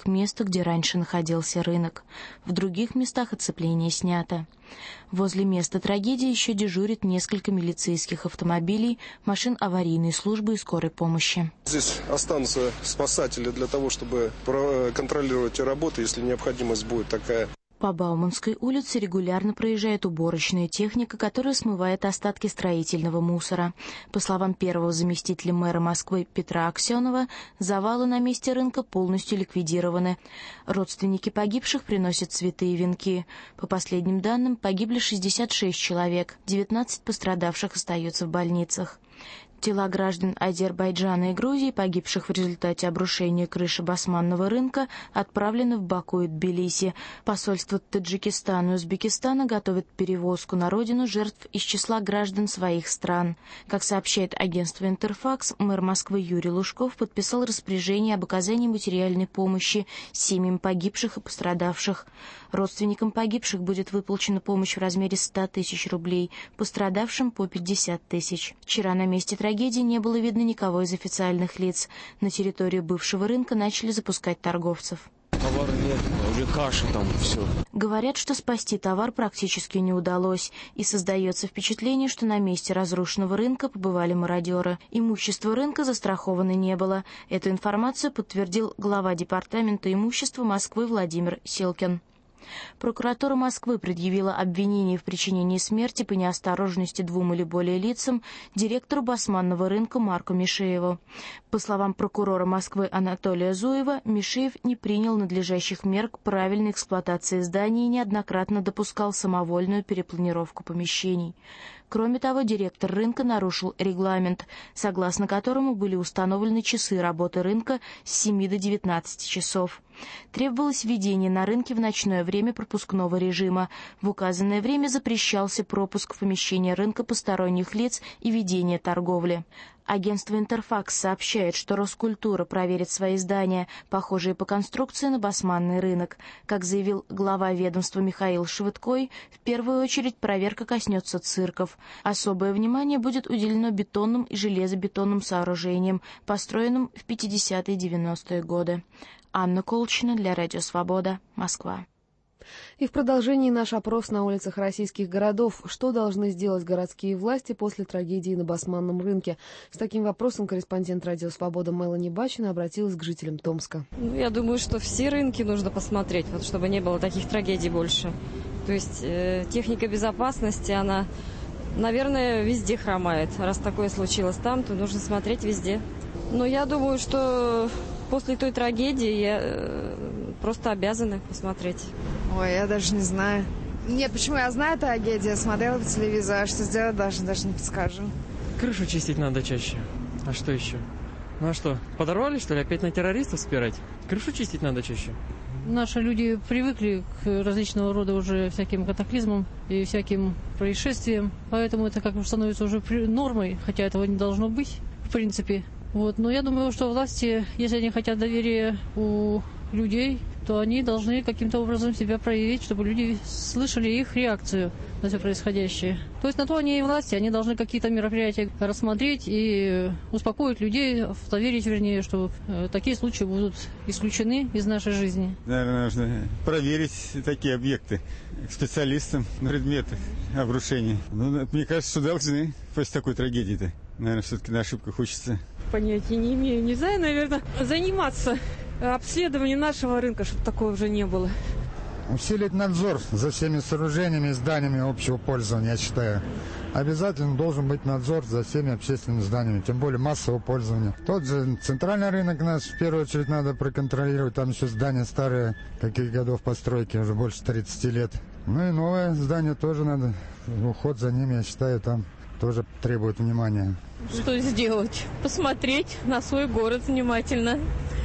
тех местах, где раньше находился рынок. В других местах оцепление снято. Возле места трагедии еще дежурит несколько милицейских автомобилей, машин аварийной службы и скорой помощи. Здесь останутся спасатели для того, чтобы контролировать работы, если необходимость будет такая. По Бауманской улице регулярно проезжает уборочная техника, которая смывает остатки строительного мусора. По словам первого заместителя мэра Москвы Петра Аксенова, завалы на месте рынка полностью ликвидированы. Родственники погибших приносят цветы и венки. По последним данным, погибли 66 человек, 19 пострадавших остаются в больницах. Тела граждан Азербайджана и Грузии, погибших в результате обрушения крыши басманного рынка, отправлены в Баку и Тбилиси. Посольства Таджикистана и Узбекистана готовят перевозку на родину жертв из числа граждан своих стран. Как сообщает агентство «Интерфакс», мэр Москвы Юрий Лужков подписал распоряжение об оказании материальной помощи семьям погибших и пострадавших. Родственникам погибших будет выплачена помощь в размере 100 тысяч рублей, пострадавшим по 50 тысяч. Вчера на месте трагедии не было видно никого из официальных лиц. На территорию бывшего рынка начали запускать торговцев. Товара нет, уже каша там, все. Говорят, что спасти товар практически не удалось, и создается впечатление, что на месте разрушенного рынка побывали мародеры. Имущество рынка застраховано не было. Эту информацию подтвердил глава департамента имущества Москвы Владимир Силкин. Прокуратура Москвы предъявила обвинение в причинении смерти по неосторожности 2 или более лицам директору басманного рынка Марку Мишееву. По словам прокурора Москвы Анатолия Зуева, Мишеев не принял надлежащих мер к правильной эксплуатации здания и неоднократно допускал самовольную перепланировку помещений. Кроме того, директор рынка нарушил регламент, согласно которому были установлены часы работы рынка с 7 до 19 часов. Требовалось введение на рынке в ночное время пропускного режима. В указанное время запрещался пропуск в помещение рынка посторонних лиц и ведение торговли. Агентство «Интерфакс» сообщает, что Роскультура проверит свои здания, похожие по конструкции на басманный рынок. Как заявил глава ведомства Михаил Швыдкой, в первую очередь проверка коснется цирков. Особое внимание будет уделено бетонным и железобетонным сооружениям, построенным в 50-е и 90-е годы. Анна Колчина для Радио Свобода, Москва. И в продолжении наш опрос на улицах российских городов. Что должны сделать городские власти после трагедии на басманном рынке? С таким вопросом корреспондент Радио Свобода Мелани Бачина обратилась к жителям Томска. Я думаю, что все рынки нужно посмотреть, вот, чтобы не было таких трагедий больше. То есть техника безопасности, она, наверное, везде хромает. Раз такое случилось там, то нужно смотреть везде. Но я думаю, что после той трагедии просто обязаны посмотреть. Ой, я даже не знаю. Нет, почему я знаю трагедию, смотрела по телевизору, а что сделать даже не подскажу. Крышу чистить надо чаще. А что еще? Ну а что, подорвали, что ли, опять на террористов спирать? Крышу чистить надо чаще. Наши люди привыкли к различного рода уже всяким катаклизмам и всяким происшествиям, поэтому это как бы становится уже нормой, хотя этого не должно быть, в принципе. Вот. Но я думаю, что власти, если они хотят доверия у людей, то они должны каким-то образом себя проявить, чтобы люди слышали их реакцию на все происходящее. То есть на то они и власти, они должны какие-то мероприятия рассмотреть и успокоить людей, доверить, вернее, что такие случаи будут исключены из нашей жизни. Наверное, нужно проверить такие объекты специалистам на предмет обрушения. Ну, мне кажется, что должны после такой трагедии-то. Наверное, все-таки на ошибках учатся. Понятия не имею. Не знаю, наверное, заниматься обследованием нашего рынка, чтобы такого уже не было. Усилить надзор за всеми сооружениями и зданиями общего пользования, я считаю. Обязательно должен быть надзор за всеми общественными зданиями, тем более массового пользования. Тот же центральный рынок нас в первую очередь надо проконтролировать. Там еще здания старые, каких годов постройки, уже больше 30 лет. Ну и новое здание тоже надо. Уход за ними, я считаю, там тоже требует внимания. Что сделать? Посмотреть на свой город внимательно.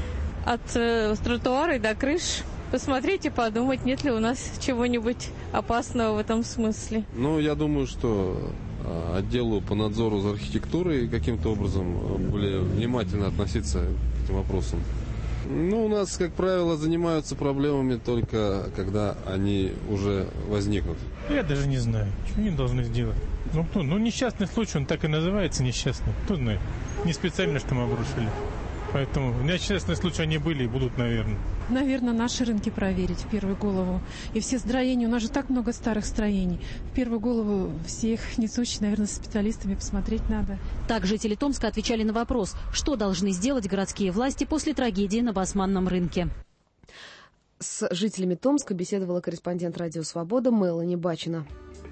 От тротуара до крыш. Посмотреть и подумать, нет ли у нас чего-нибудь опасного в этом смысле. Ну, я думаю, что отделу по надзору за архитектурой каким-то образом более внимательно относиться к этим вопросам. Ну, у нас, как правило, занимаются проблемами только когда они уже возникнут. Я даже не знаю, что они должны сделать. Ну, несчастный случай, он так и называется несчастный. Кто знает. Не специально, что мы обрушили. Поэтому несчастные случаи они были и будут, наверное. наверное, наши рынки проверить в первую голову. И все строения, у нас же так много старых строений. В первую голову все их несущие, наверное, с специалистами посмотреть надо. Так жители Томска отвечали на вопрос, что должны сделать городские власти после трагедии на Басманном рынке. С жителями Томска беседовала корреспондент «Радио Свобода» Мелани Бачина.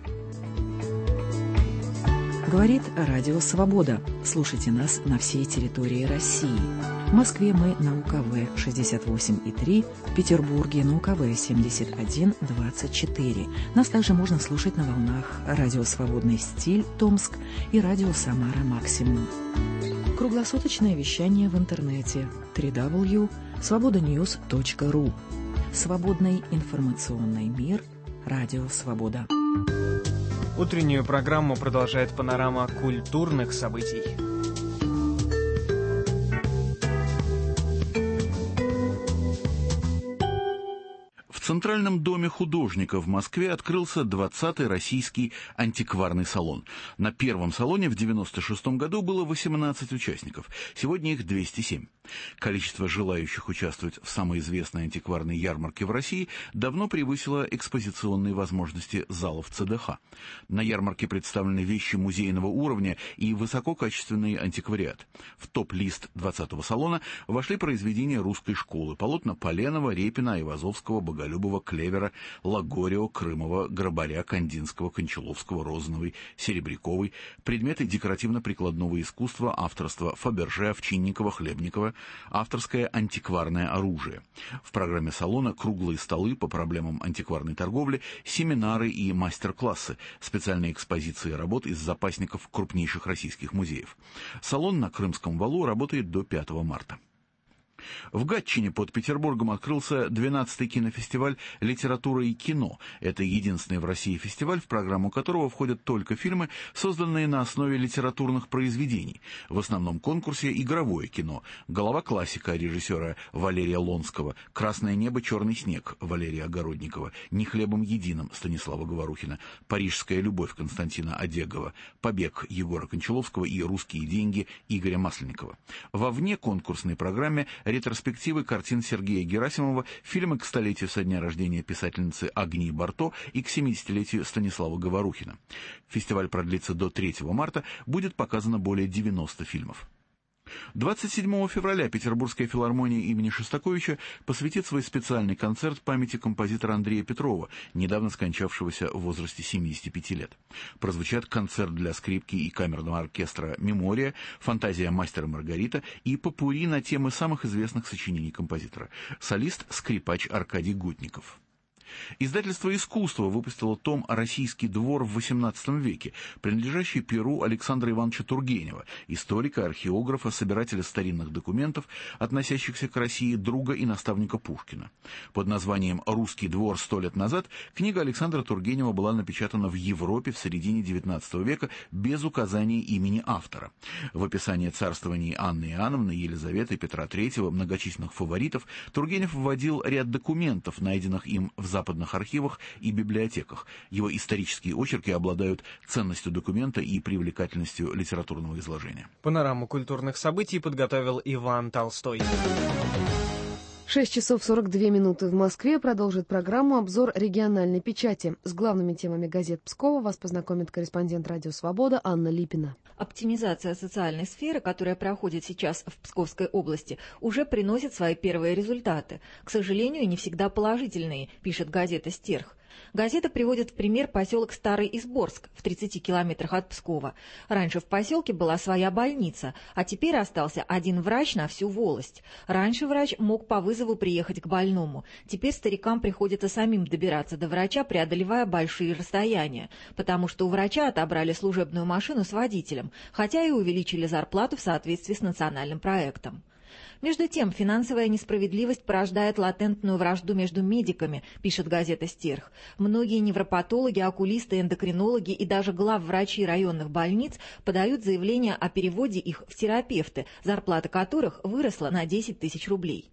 Говорит Радио Свобода. Слушайте нас на всей территории России. В Москве мы на УКВ 68,3, в Петербурге на УКВ 71,24. Нас также можно слушать на волнах Радио Свободный стиль Томск и Радио Самара Максимум. Круглосуточное вещание в интернете www.svobodanews.ru. Свободный информационный мир. Радио Свобода. Утреннюю программу продолжает панорама культурных событий. В Центральном доме художника в Москве открылся 20-й российский антикварный салон. На первом салоне в 1996 году было 18 участников, сегодня их 207. Количество желающих участвовать в самой известной антикварной ярмарке в России давно превысило экспозиционные возможности залов ЦДХ. На ярмарке представлены вещи музейного уровня и высококачественный антиквариат. В топ-лист 20-го салона вошли произведения русской школы: полотна Поленова, Репина, Айвазовского, Боголюбова, Клевера, Лагорио, Крымова, Грабаря, Кандинского, Кончаловского, Розановой, Серебряковой, предметы декоративно-прикладного искусства авторства Фаберже, Овчинникова, Хлебникова, авторское антикварное оружие. В программе салона круглые столы по проблемам антикварной торговли, семинары и мастер-классы, специальные экспозиции работ из запасников крупнейших российских музеев. Салон на Крымском валу работает до 5 марта. В Гатчине под Петербургом открылся 12-й кинофестиваль «Литература и кино». Это единственный в России фестиваль, в программу которого входят только фильмы, созданные на основе литературных произведений. В основном конкурсе игровое кино. «Голова классика» режиссера Валерия Лонского, «Красное небо, черный снег» Валерия Огородникова, «Не хлебом единым» Станислава Говорухина, «Парижская любовь» Константина Одегова, «Побег» Егора Кончаловского и «Русские деньги» Игоря Масленникова. Во внеконкурсной программе ретроспективы картин Сергея Герасимова, фильмы к столетию со дня рождения писательницы Агнии Барто и к 70-летию Станислава Говорухина. Фестиваль продлится до 3 марта, будет показано более 90 фильмов. 27 февраля Петербургская филармония имени Шостаковича посвятит свой специальный концерт памяти композитора Андрея Петрова, недавно скончавшегося в возрасте 75 лет. Прозвучат концерт для скрипки и камерного оркестра «Мемория», «Фантазия мастера Маргарита» и попурри на темы самых известных сочинений композитора. Солист — скрипач Аркадий Гутников. Издательство «Искусство» выпустило том «Российский двор в XVIII веке», принадлежащий перу Александра Ивановича Тургенева, историка, археографа, собирателя старинных документов, относящихся к России, друга и наставника Пушкина. Под названием «Русский двор 100 лет назад» книга Александра Тургенева была напечатана в Европе в середине XIX века без указания имени автора. В описании царствований Анны Иоанновны, Елизаветы, Петра III, многочисленных фаворитов, Тургенев вводил ряд документов, найденных им в западных архивах и библиотеках. Его исторические очерки обладают ценностью документа и привлекательностью литературного изложения. Панораму культурных событий подготовил Иван Толстой. 6 часов 42 минуты в Москве. Продолжит программу обзор региональной печати. С главными темами газет Пскова вас познакомит корреспондент «Радио Свобода» Анна Липина. Оптимизация социальной сферы, которая проходит сейчас в Псковской области, уже приносит свои первые результаты. К сожалению, не всегда положительные, пишет газета «Стерх». Газета приводит в пример поселок Старый Изборск в 30 километрах от Пскова. Раньше в поселке была своя больница, а теперь остался один врач на всю волость. Раньше врач мог по вызову приехать к больному. Теперь старикам приходится самим добираться до врача, преодолевая большие расстояния, потому что у врача отобрали служебную машину с водителем, хотя и увеличили зарплату в соответствии с национальным проектом. Между тем, финансовая несправедливость порождает латентную вражду между медиками, пишет газета «Стерх». Многие невропатологи, окулисты, эндокринологи и даже главврачи районных больниц подают заявление о переводе их в терапевты, зарплата которых выросла на 10 тысяч рублей.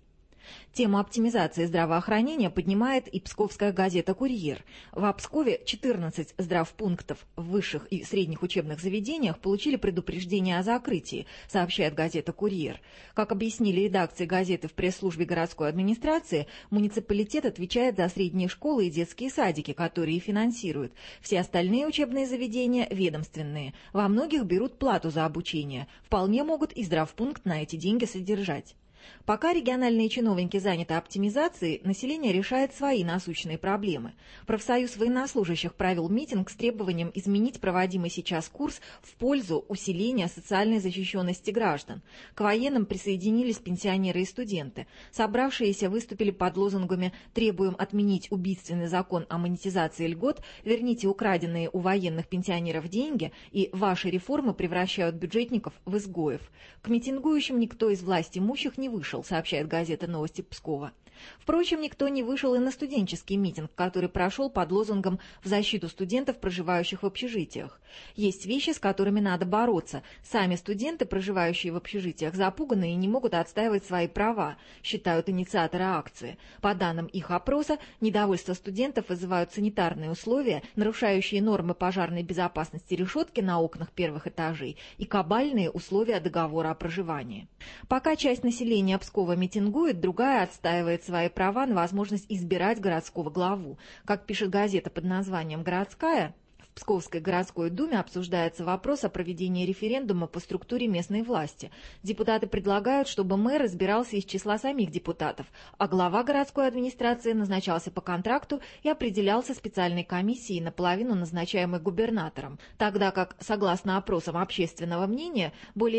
Тему оптимизации здравоохранения поднимает и псковская газета «Курьер». В Пскове 14 здравпунктов в высших и средних учебных заведениях получили предупреждение о закрытии, сообщает газета «Курьер». Как объяснили редакции газеты в пресс-службе городской администрации, муниципалитет отвечает за средние школы и детские садики, которые финансирует. Все остальные учебные заведения ведомственные. Во многих берут плату за обучение. Вполне могут и здравпункт на эти деньги содержать. Пока региональные чиновники заняты оптимизацией, население решает свои насущные проблемы. Профсоюз военнослужащих провел митинг с требованием изменить проводимый сейчас курс в пользу усиления социальной защищенности граждан. К военным присоединились пенсионеры и студенты. Собравшиеся выступили под лозунгами «Требуем отменить убийственный закон о монетизации льгот», «Верните украденные у военных пенсионеров деньги» и «Ваши реформы превращают бюджетников в изгоев». К митингующим никто из власть имущих не вышел, сообщает газета «Новости Пскова». Впрочем, никто не вышел и на студенческий митинг, который прошел под лозунгом «В защиту студентов, проживающих в общежитиях». Есть вещи, с которыми надо бороться. Сами студенты, проживающие в общежитиях, запуганы и не могут отстаивать свои права, считают инициаторы акции. По данным их опроса, недовольство студентов вызывают санитарные условия, нарушающие нормы пожарной безопасности решетки на окнах первых этажей и кабальные условия договора о проживании. Пока часть населения Пскова митингует, другая отстаивает свои права на возможность избирать городского главу. Как пишет газета под названием «Городская», в Псковской городской думе обсуждается вопрос о проведении референдума по структуре местной власти. Депутаты предлагают, чтобы мэр избирался из числа самих депутатов, а глава городской администрации назначался по контракту и определялся специальной комиссией, наполовину назначаемой губернатором, тогда как, согласно опросам общественного мнения, более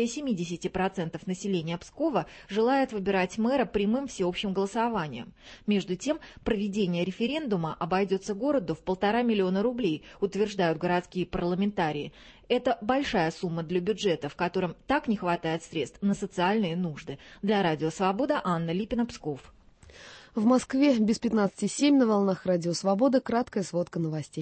70% населения Пскова желает выбирать мэра прямым всеобщим голосованием. Между тем, проведение референдума обойдется городу в 1,5 миллиона рублей, утверждают городские парламентарии. Это большая сумма для бюджета, в котором так не хватает средств на социальные нужды. Для Радио Свобода Анна Липина, Псков. В Москве без 15:07 на волнах Радио Свобода. Краткая сводка новостей.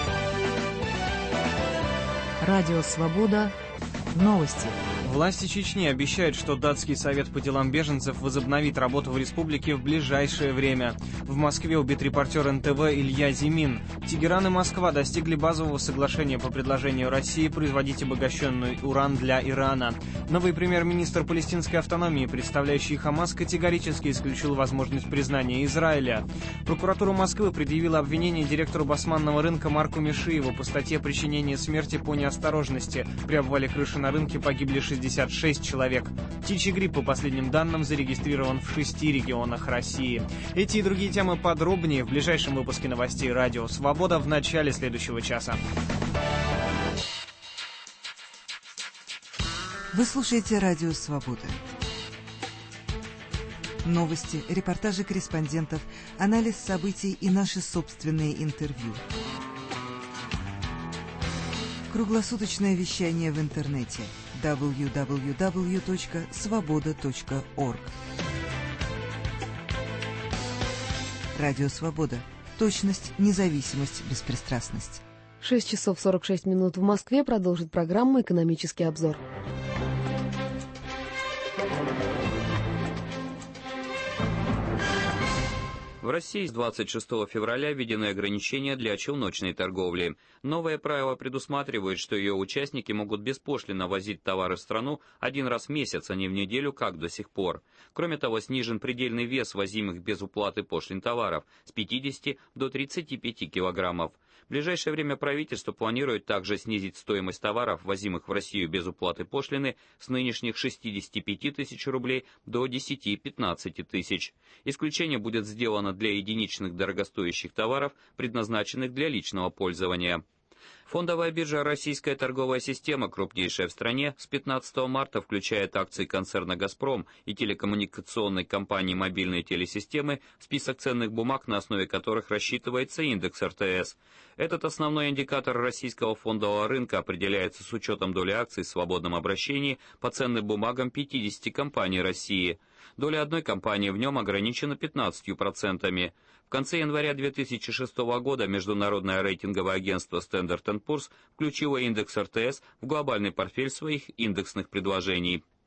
Радио Свобода. Новости. Власти Чечни обещают, что датский совет по делам беженцев возобновит работу в республике в ближайшее время. В Москве убит репортер НТВ Илья Зимин. Тегеран и Москва достигли базового соглашения по предложению России производить обогащенный уран для Ирана. Новый премьер-министр палестинской автономии, представляющий Хамас, категорически исключил возможность признания Израиля. Прокуратура Москвы предъявила обвинение директору басманного рынка Марку Мишиеву по статье «Причинение смерти по неосторожности». При обвале крыши на рынке погибли 66 человек. Птичий грипп, по последним данным, зарегистрирован в 6 регионах России. Эти и другие темы подробнее в ближайшем выпуске новостей «Радио Свобода» в начале следующего часа. Вы слушаете «Радио Свобода». Новости, репортажи корреспондентов, анализ событий и наши собственные интервью. Круглосуточное вещание в интернете www.svoboda.org. Радио Свобода. Точность, независимость, беспристрастность. 6 часов 46 минут в Москве. Продолжит программу «Экономический обзор». В России с 26 февраля введены ограничения для челночной торговли. Новое правило предусматривает, что ее участники могут беспошлинно возить товары в страну один раз в месяц, а не в неделю, как до сих пор. Кроме того, снижен предельный вес возимых без уплаты пошлин товаров с 50 до 35 килограммов. В ближайшее время правительство планирует также снизить стоимость товаров, возимых в Россию без уплаты пошлины, с нынешних 65 тысяч рублей до 10-15 тысяч. Исключение будет сделано для единичных дорогостоящих товаров, предназначенных для личного пользования. Фондовая биржа «Российская торговая система», крупнейшая в стране, с 15 марта включает акции концерна «Газпром» и телекоммуникационной компании «Мобильные телесистемы» в список ценных бумаг, на основе которых рассчитывается индекс РТС. Этот основной индикатор российского фондового рынка определяется с учетом доли акций в свободном обращении по ценным бумагам 50 компаний России. Доля одной компании в нем ограничена 15%. В конце января 2006 года международное рейтинговое агентство Standard & Poor's включило индекс РТС в глобальный портфель своих индексных предложений.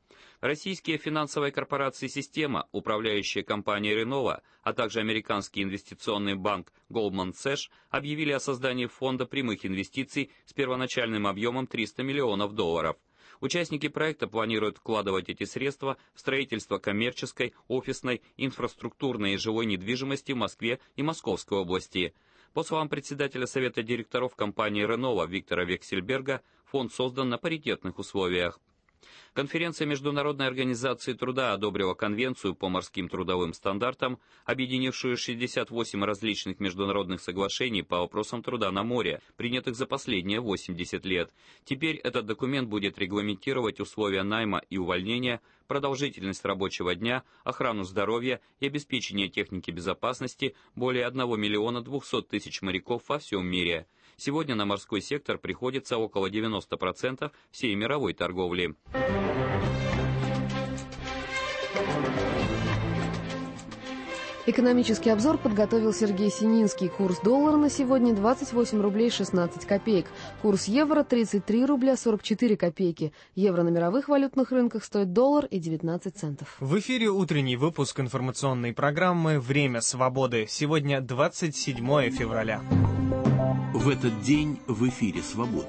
Российские финансовые корпорации «Система», управляющая компания «Ренова», а также американский инвестиционный банк Goldman Sachs объявили о создании фонда прямых инвестиций с первоначальным объемом $300 миллионов. Участники проекта планируют вкладывать эти средства в строительство коммерческой, офисной, инфраструктурной и жилой недвижимости в Москве и Московской области. По словам председателя Совета директоров компании «Ренова» Виктора Вексельберга, фонд создан на паритетных условиях. Конференция Международной организации труда одобрила Конвенцию по морским трудовым стандартам, объединившую 68 различных международных соглашений по вопросам труда на море, принятых за последние 80 лет. Теперь этот документ будет регламентировать условия найма и увольнения, продолжительность рабочего дня, охрану здоровья и обеспечение техники безопасности более 1 200 000 моряков во всем мире. Сегодня на морской сектор приходится около 90% всей мировой торговли. Экономический обзор подготовил Сергей Сининский. Курс доллара на сегодня 28 рублей 16 копеек. Курс евро 33 рубля 44 копейки. Евро на мировых валютных рынках стоит $1.19. В эфире утренний выпуск информационной программы «Время свободы». Сегодня 27 февраля. В этот день в эфире «Свободы».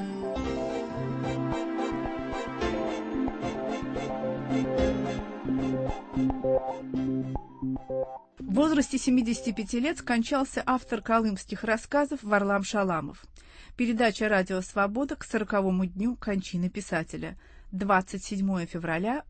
В возрасте 75 лет скончался автор колымских рассказов Варлам Шаламов. Передача «Радио Свобода» к 40-му дню кончины писателя. 27 февраля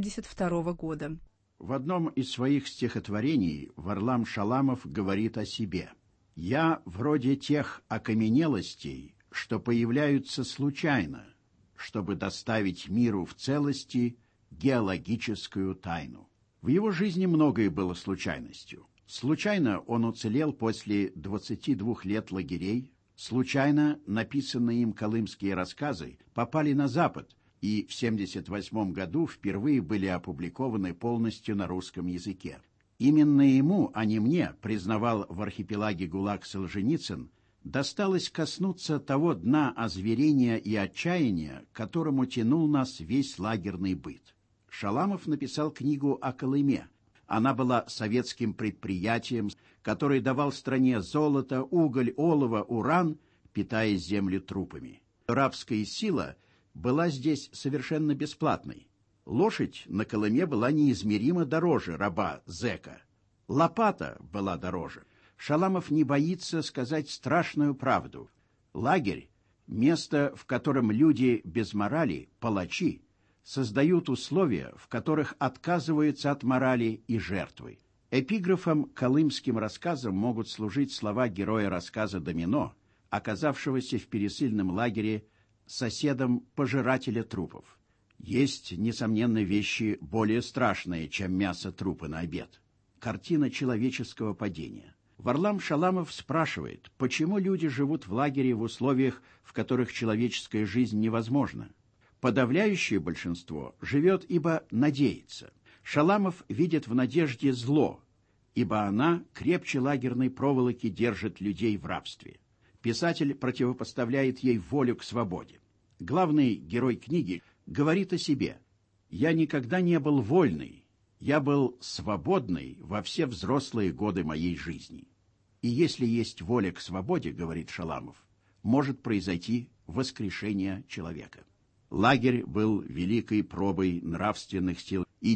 1982 года. В одном из своих стихотворений Варлам Шаламов говорит о себе. «Я вроде тех окаменелостей, что появляются случайно, чтобы доставить миру в целости геологическую тайну». В его жизни многое было случайностью. Случайно он уцелел после 22 лет лагерей, случайно написанные им колымские рассказы попали на Запад и в 1978 году впервые были опубликованы полностью на русском языке. Именно ему, а не мне, признавал в архипелаге ГУЛАГ Солженицын, досталось коснуться того дна озверения и отчаяния, к которому тянул нас весь лагерный быт. Шаламов написал книгу о Колыме. Она была советским предприятием, который давал стране золото, уголь, олово, уран, питая землю трупами. Рабская сила была здесь совершенно бесплатной. Лошадь на Колыме была неизмеримо дороже раба зэка. Лопата была дороже. Шаламов не боится сказать страшную правду. Лагерь – место, в котором люди без морали, палачи, создают условия, в которых отказываются от морали и жертвы. Эпиграфом к колымским рассказам могут служить слова героя рассказа «Домино», оказавшегося в пересыльном лагере соседом пожирателя трупов. Есть, несомненно, вещи более страшные, чем мясо трупа на обед. Картина человеческого падения. Варлам Шаламов спрашивает, почему люди живут в лагере в условиях, в которых человеческая жизнь невозможна. Подавляющее большинство живет, ибо надеется. Шаламов видит в надежде зло, ибо она крепче лагерной проволоки держит людей в рабстве. Писатель противопоставляет ей волю к свободе. Главный герой книги говорит о себе. «Я никогда не был вольный, я был свободный во все взрослые годы моей жизни». И если есть воля к свободе, говорит Шаламов, может произойти воскрешение человека. Лагерь был великой пробой нравственных сил, и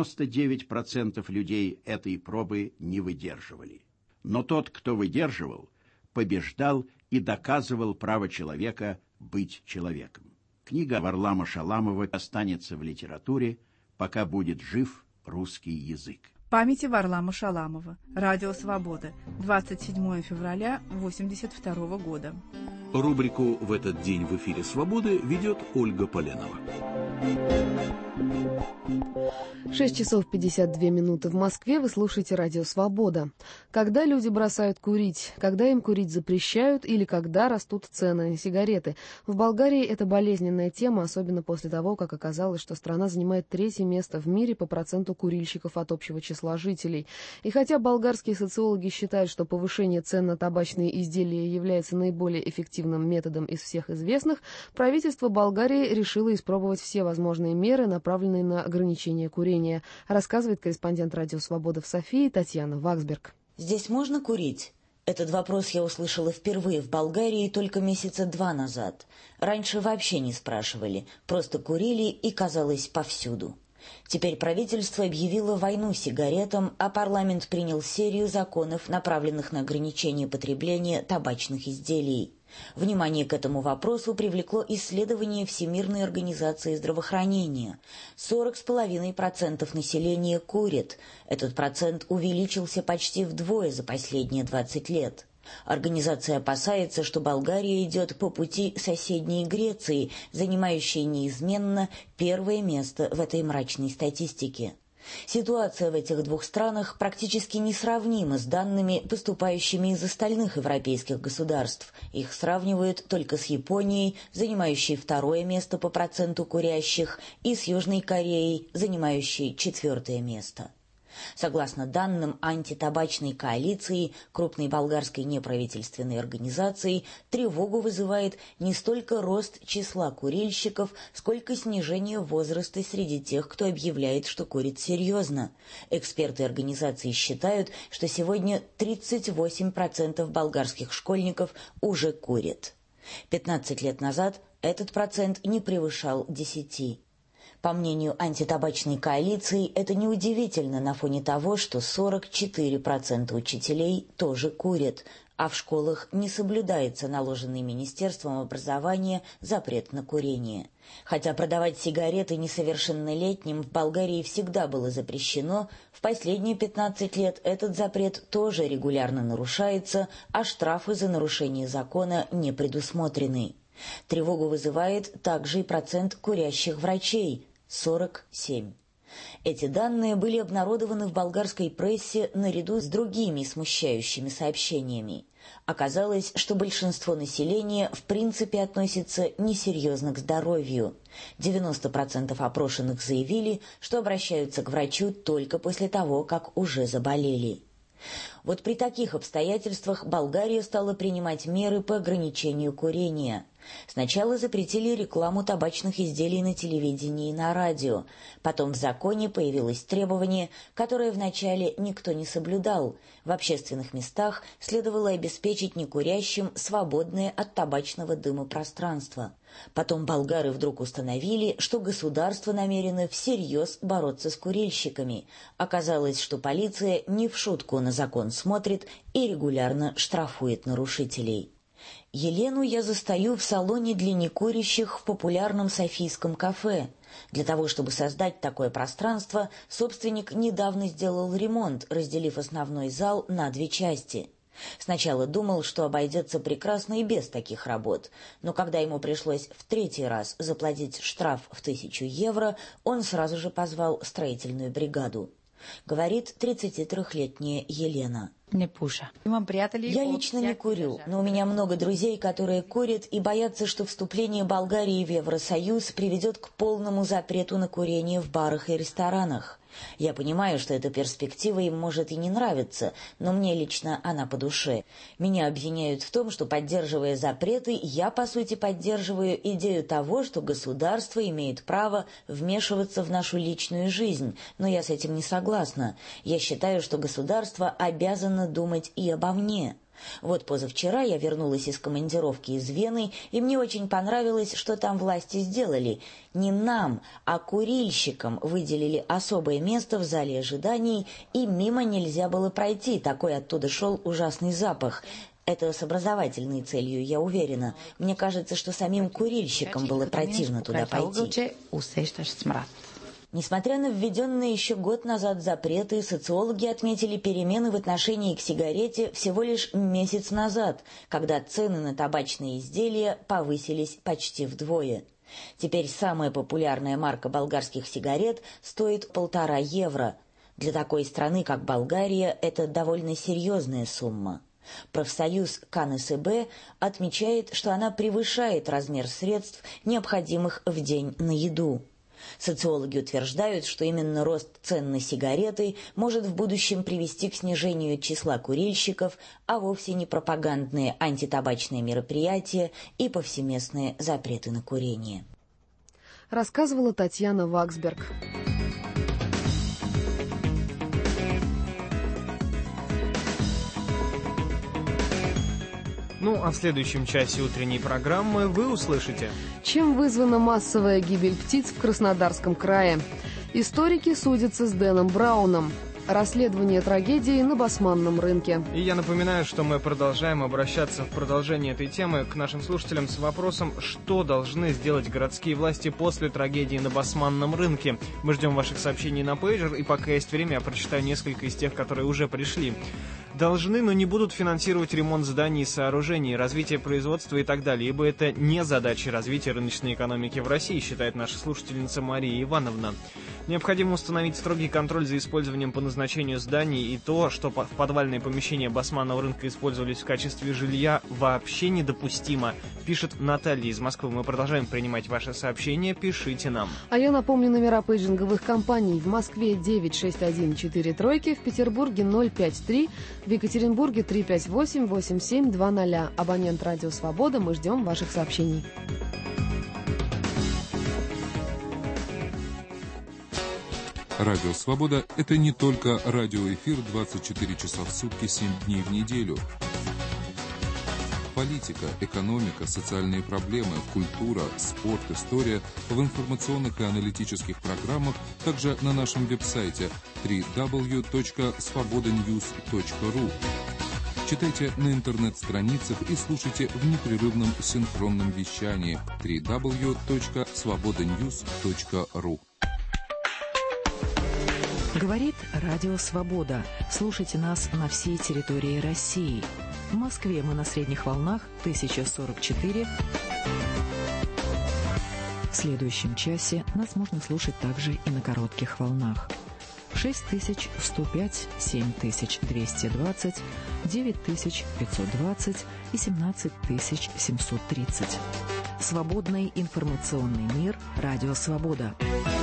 99% людей этой пробы не выдерживали. Но тот, кто выдерживал, побеждал и доказывал право человека быть человеком. Книга Варлама Шаламова останется в литературе, пока будет жив русский язык. Памяти Варлама Шаламова. Радио Свобода. 27 февраля 1982 года. Рубрику «В этот день в эфире Свободы» ведет Ольга Поленова. 6 часов 52 минуты в Москве. Вы слушаете «Радио Свобода». Когда люди бросают курить? Когда им курить запрещают или когда растут цены на сигареты? В Болгарии это болезненная тема, особенно после того, как оказалось, что страна занимает 3-е место в мире по проценту курильщиков от общего числа жителей. И хотя болгарские социологи считают, что повышение цен на табачные изделия является наиболее эффективным методом из всех известных, правительство Болгарии решило испробовать все возможные меры, направленные на ограничение курения, рассказывает корреспондент «Радио Свобода» в Софии Татьяна Ваксберг. Здесь можно курить? Этот вопрос я услышала впервые в Болгарии только месяца 2 назад. Раньше вообще не спрашивали, просто курили и, казалось, повсюду. Теперь правительство объявило войну сигаретам, а парламент принял серию законов, направленных на ограничение потребления табачных изделий. Внимание к этому вопросу привлекло исследование Всемирной организации здравоохранения. 40,5% населения курит. Этот процент увеличился почти вдвое за последние 20 лет. Организация опасается, что Болгария идет по пути соседней Греции, занимающей неизменно первое место в этой мрачной статистике. Ситуация в этих двух странах практически несравнима с данными, поступающими из остальных европейских государств. Их сравнивают только с Японией, занимающей 2-е место по проценту курящих, и с Южной Кореей, занимающей 4-е место. Согласно данным антитабачной коалиции, крупной болгарской неправительственной организации, тревогу вызывает не столько рост числа курильщиков, сколько снижение возраста среди тех, кто объявляет, что курит серьезно. Эксперты организации считают, что сегодня 38% болгарских школьников уже курят. 15 лет назад этот процент не превышал 10%. По мнению антитабачной коалиции, это неудивительно на фоне того, что 44% учителей тоже курят, а в школах не соблюдается наложенный Министерством образования запрет на курение. Хотя продавать сигареты несовершеннолетним в Болгарии всегда было запрещено, в последние 15 лет этот запрет тоже регулярно нарушается, а штрафы за нарушение закона не предусмотрены. Тревогу вызывает также и процент курящих врачей – 47%. Эти данные были обнародованы в болгарской прессе наряду с другими смущающими сообщениями. Оказалось, что большинство населения в принципе относится несерьезно к здоровью. 90% опрошенных заявили, что обращаются к врачу только после того, как уже заболели. Вот при таких обстоятельствах Болгария стала принимать меры по ограничению курения. Сначала запретили рекламу табачных изделий на телевидении и на радио. Потом в законе появилось требование, которое вначале никто не соблюдал. В общественных местах следовало обеспечить некурящим свободное от табачного дыма пространство. Потом болгары вдруг установили, что государство намерено всерьез бороться с курильщиками. Оказалось, что полиция не в шутку на закон смотрит и регулярно штрафует нарушителей. Елену я застаю в салоне для некурящих в популярном софийском кафе. Для того, чтобы создать такое пространство, собственник недавно сделал ремонт, разделив основной зал на 2 части. Сначала думал, что обойдется прекрасно и без таких работ, но когда ему пришлось в 3-й раз заплатить штраф в 1000 евро, он сразу же позвал строительную бригаду. Говорит 33-летняя Елена. Я лично не курю, но у меня много друзей, которые курят и боятся, что вступление Болгарии в Евросоюз приведет к полному запрету на курение в барах и ресторанах. Я понимаю, что эта перспектива им может и не нравиться, но мне лично она по душе. Меня обвиняют в том, что, поддерживая запреты, я, по сути, поддерживаю идею того, что государство имеет право вмешиваться в нашу личную жизнь, но я с этим не согласна. Я считаю, что государство обязано думать и обо мне. Вот позавчера я вернулась из командировки из Вены, и мне очень понравилось, что там власти сделали. Не нам, а курильщикам выделили особое место в зале ожиданий, и мимо нельзя было пройти, такой оттуда шел ужасный запах. Это с образовательной целью, я уверена. Мне кажется, что самим курильщикам было противно туда пойти. Несмотря на введенные еще год назад запреты, социологи отметили перемены в отношении к сигарете всего лишь месяц назад, когда цены на табачные изделия повысились почти вдвое. Теперь самая популярная марка болгарских сигарет стоит 1,5 евро. Для такой страны, как Болгария, это довольно серьезная сумма. Профсоюз КНСБ отмечает, что она превышает размер средств, необходимых в день на еду. Социологи утверждают, что именно рост цен на сигареты может в будущем привести к снижению числа курильщиков, а вовсе не пропагандные антитабачные мероприятия и повсеместные запреты на курение. рассказывала Татьяна Ваксберг. Ну, а в следующем часе утренней программы вы услышите: чем вызвана массовая гибель птиц в Краснодарском крае? Историки судятся с Дэном Брауном. Расследование трагедии на Басманном рынке. И я напоминаю, что мы продолжаем обращаться в продолжении этой темы к нашим слушателям с вопросом, что должны сделать городские власти после трагедии на Басманном рынке. Мы ждем ваших сообщений на пейджер, и пока есть время, я прочитаю несколько из тех, которые уже пришли. Должны, но не будут финансировать ремонт зданий и сооружений, развитие производства и так далее, ибо это не задача развития рыночной экономики в России, считает наша слушательница Мария Ивановна. Необходимо установить строгий контроль за использованием по назначению зданий, и то, что подвальные помещения Басманного рынка использовались в качестве жилья, вообще недопустимо, пишет Наталья из Москвы. Мы продолжаем принимать ваши сообщения, пишите нам. А я напомню номера пейджинговых компаний. В Москве 96143, в Петербурге 053, в Екатеринбурге 358-8720. Абонент «Радио Свобода», мы ждем ваших сообщений. Радио «Свобода» — это не только радиоэфир 24 часа в сутки, 7 дней в неделю. Политика, экономика, социальные проблемы, культура, спорт, история в информационных и аналитических программах, также на нашем веб-сайте www.svobodanews.ru. Читайте на интернет-страницах и слушайте в непрерывном синхронном вещании www.svobodanews.ru. Говорит Радио Свобода. Слушайте нас на всей территории России. В Москве мы на средних волнах 1044. В следующем часе нас можно слушать также и на коротких волнах. 6105, 7220, 9520 и 17730. Свободный информационный мир. Радио Свобода.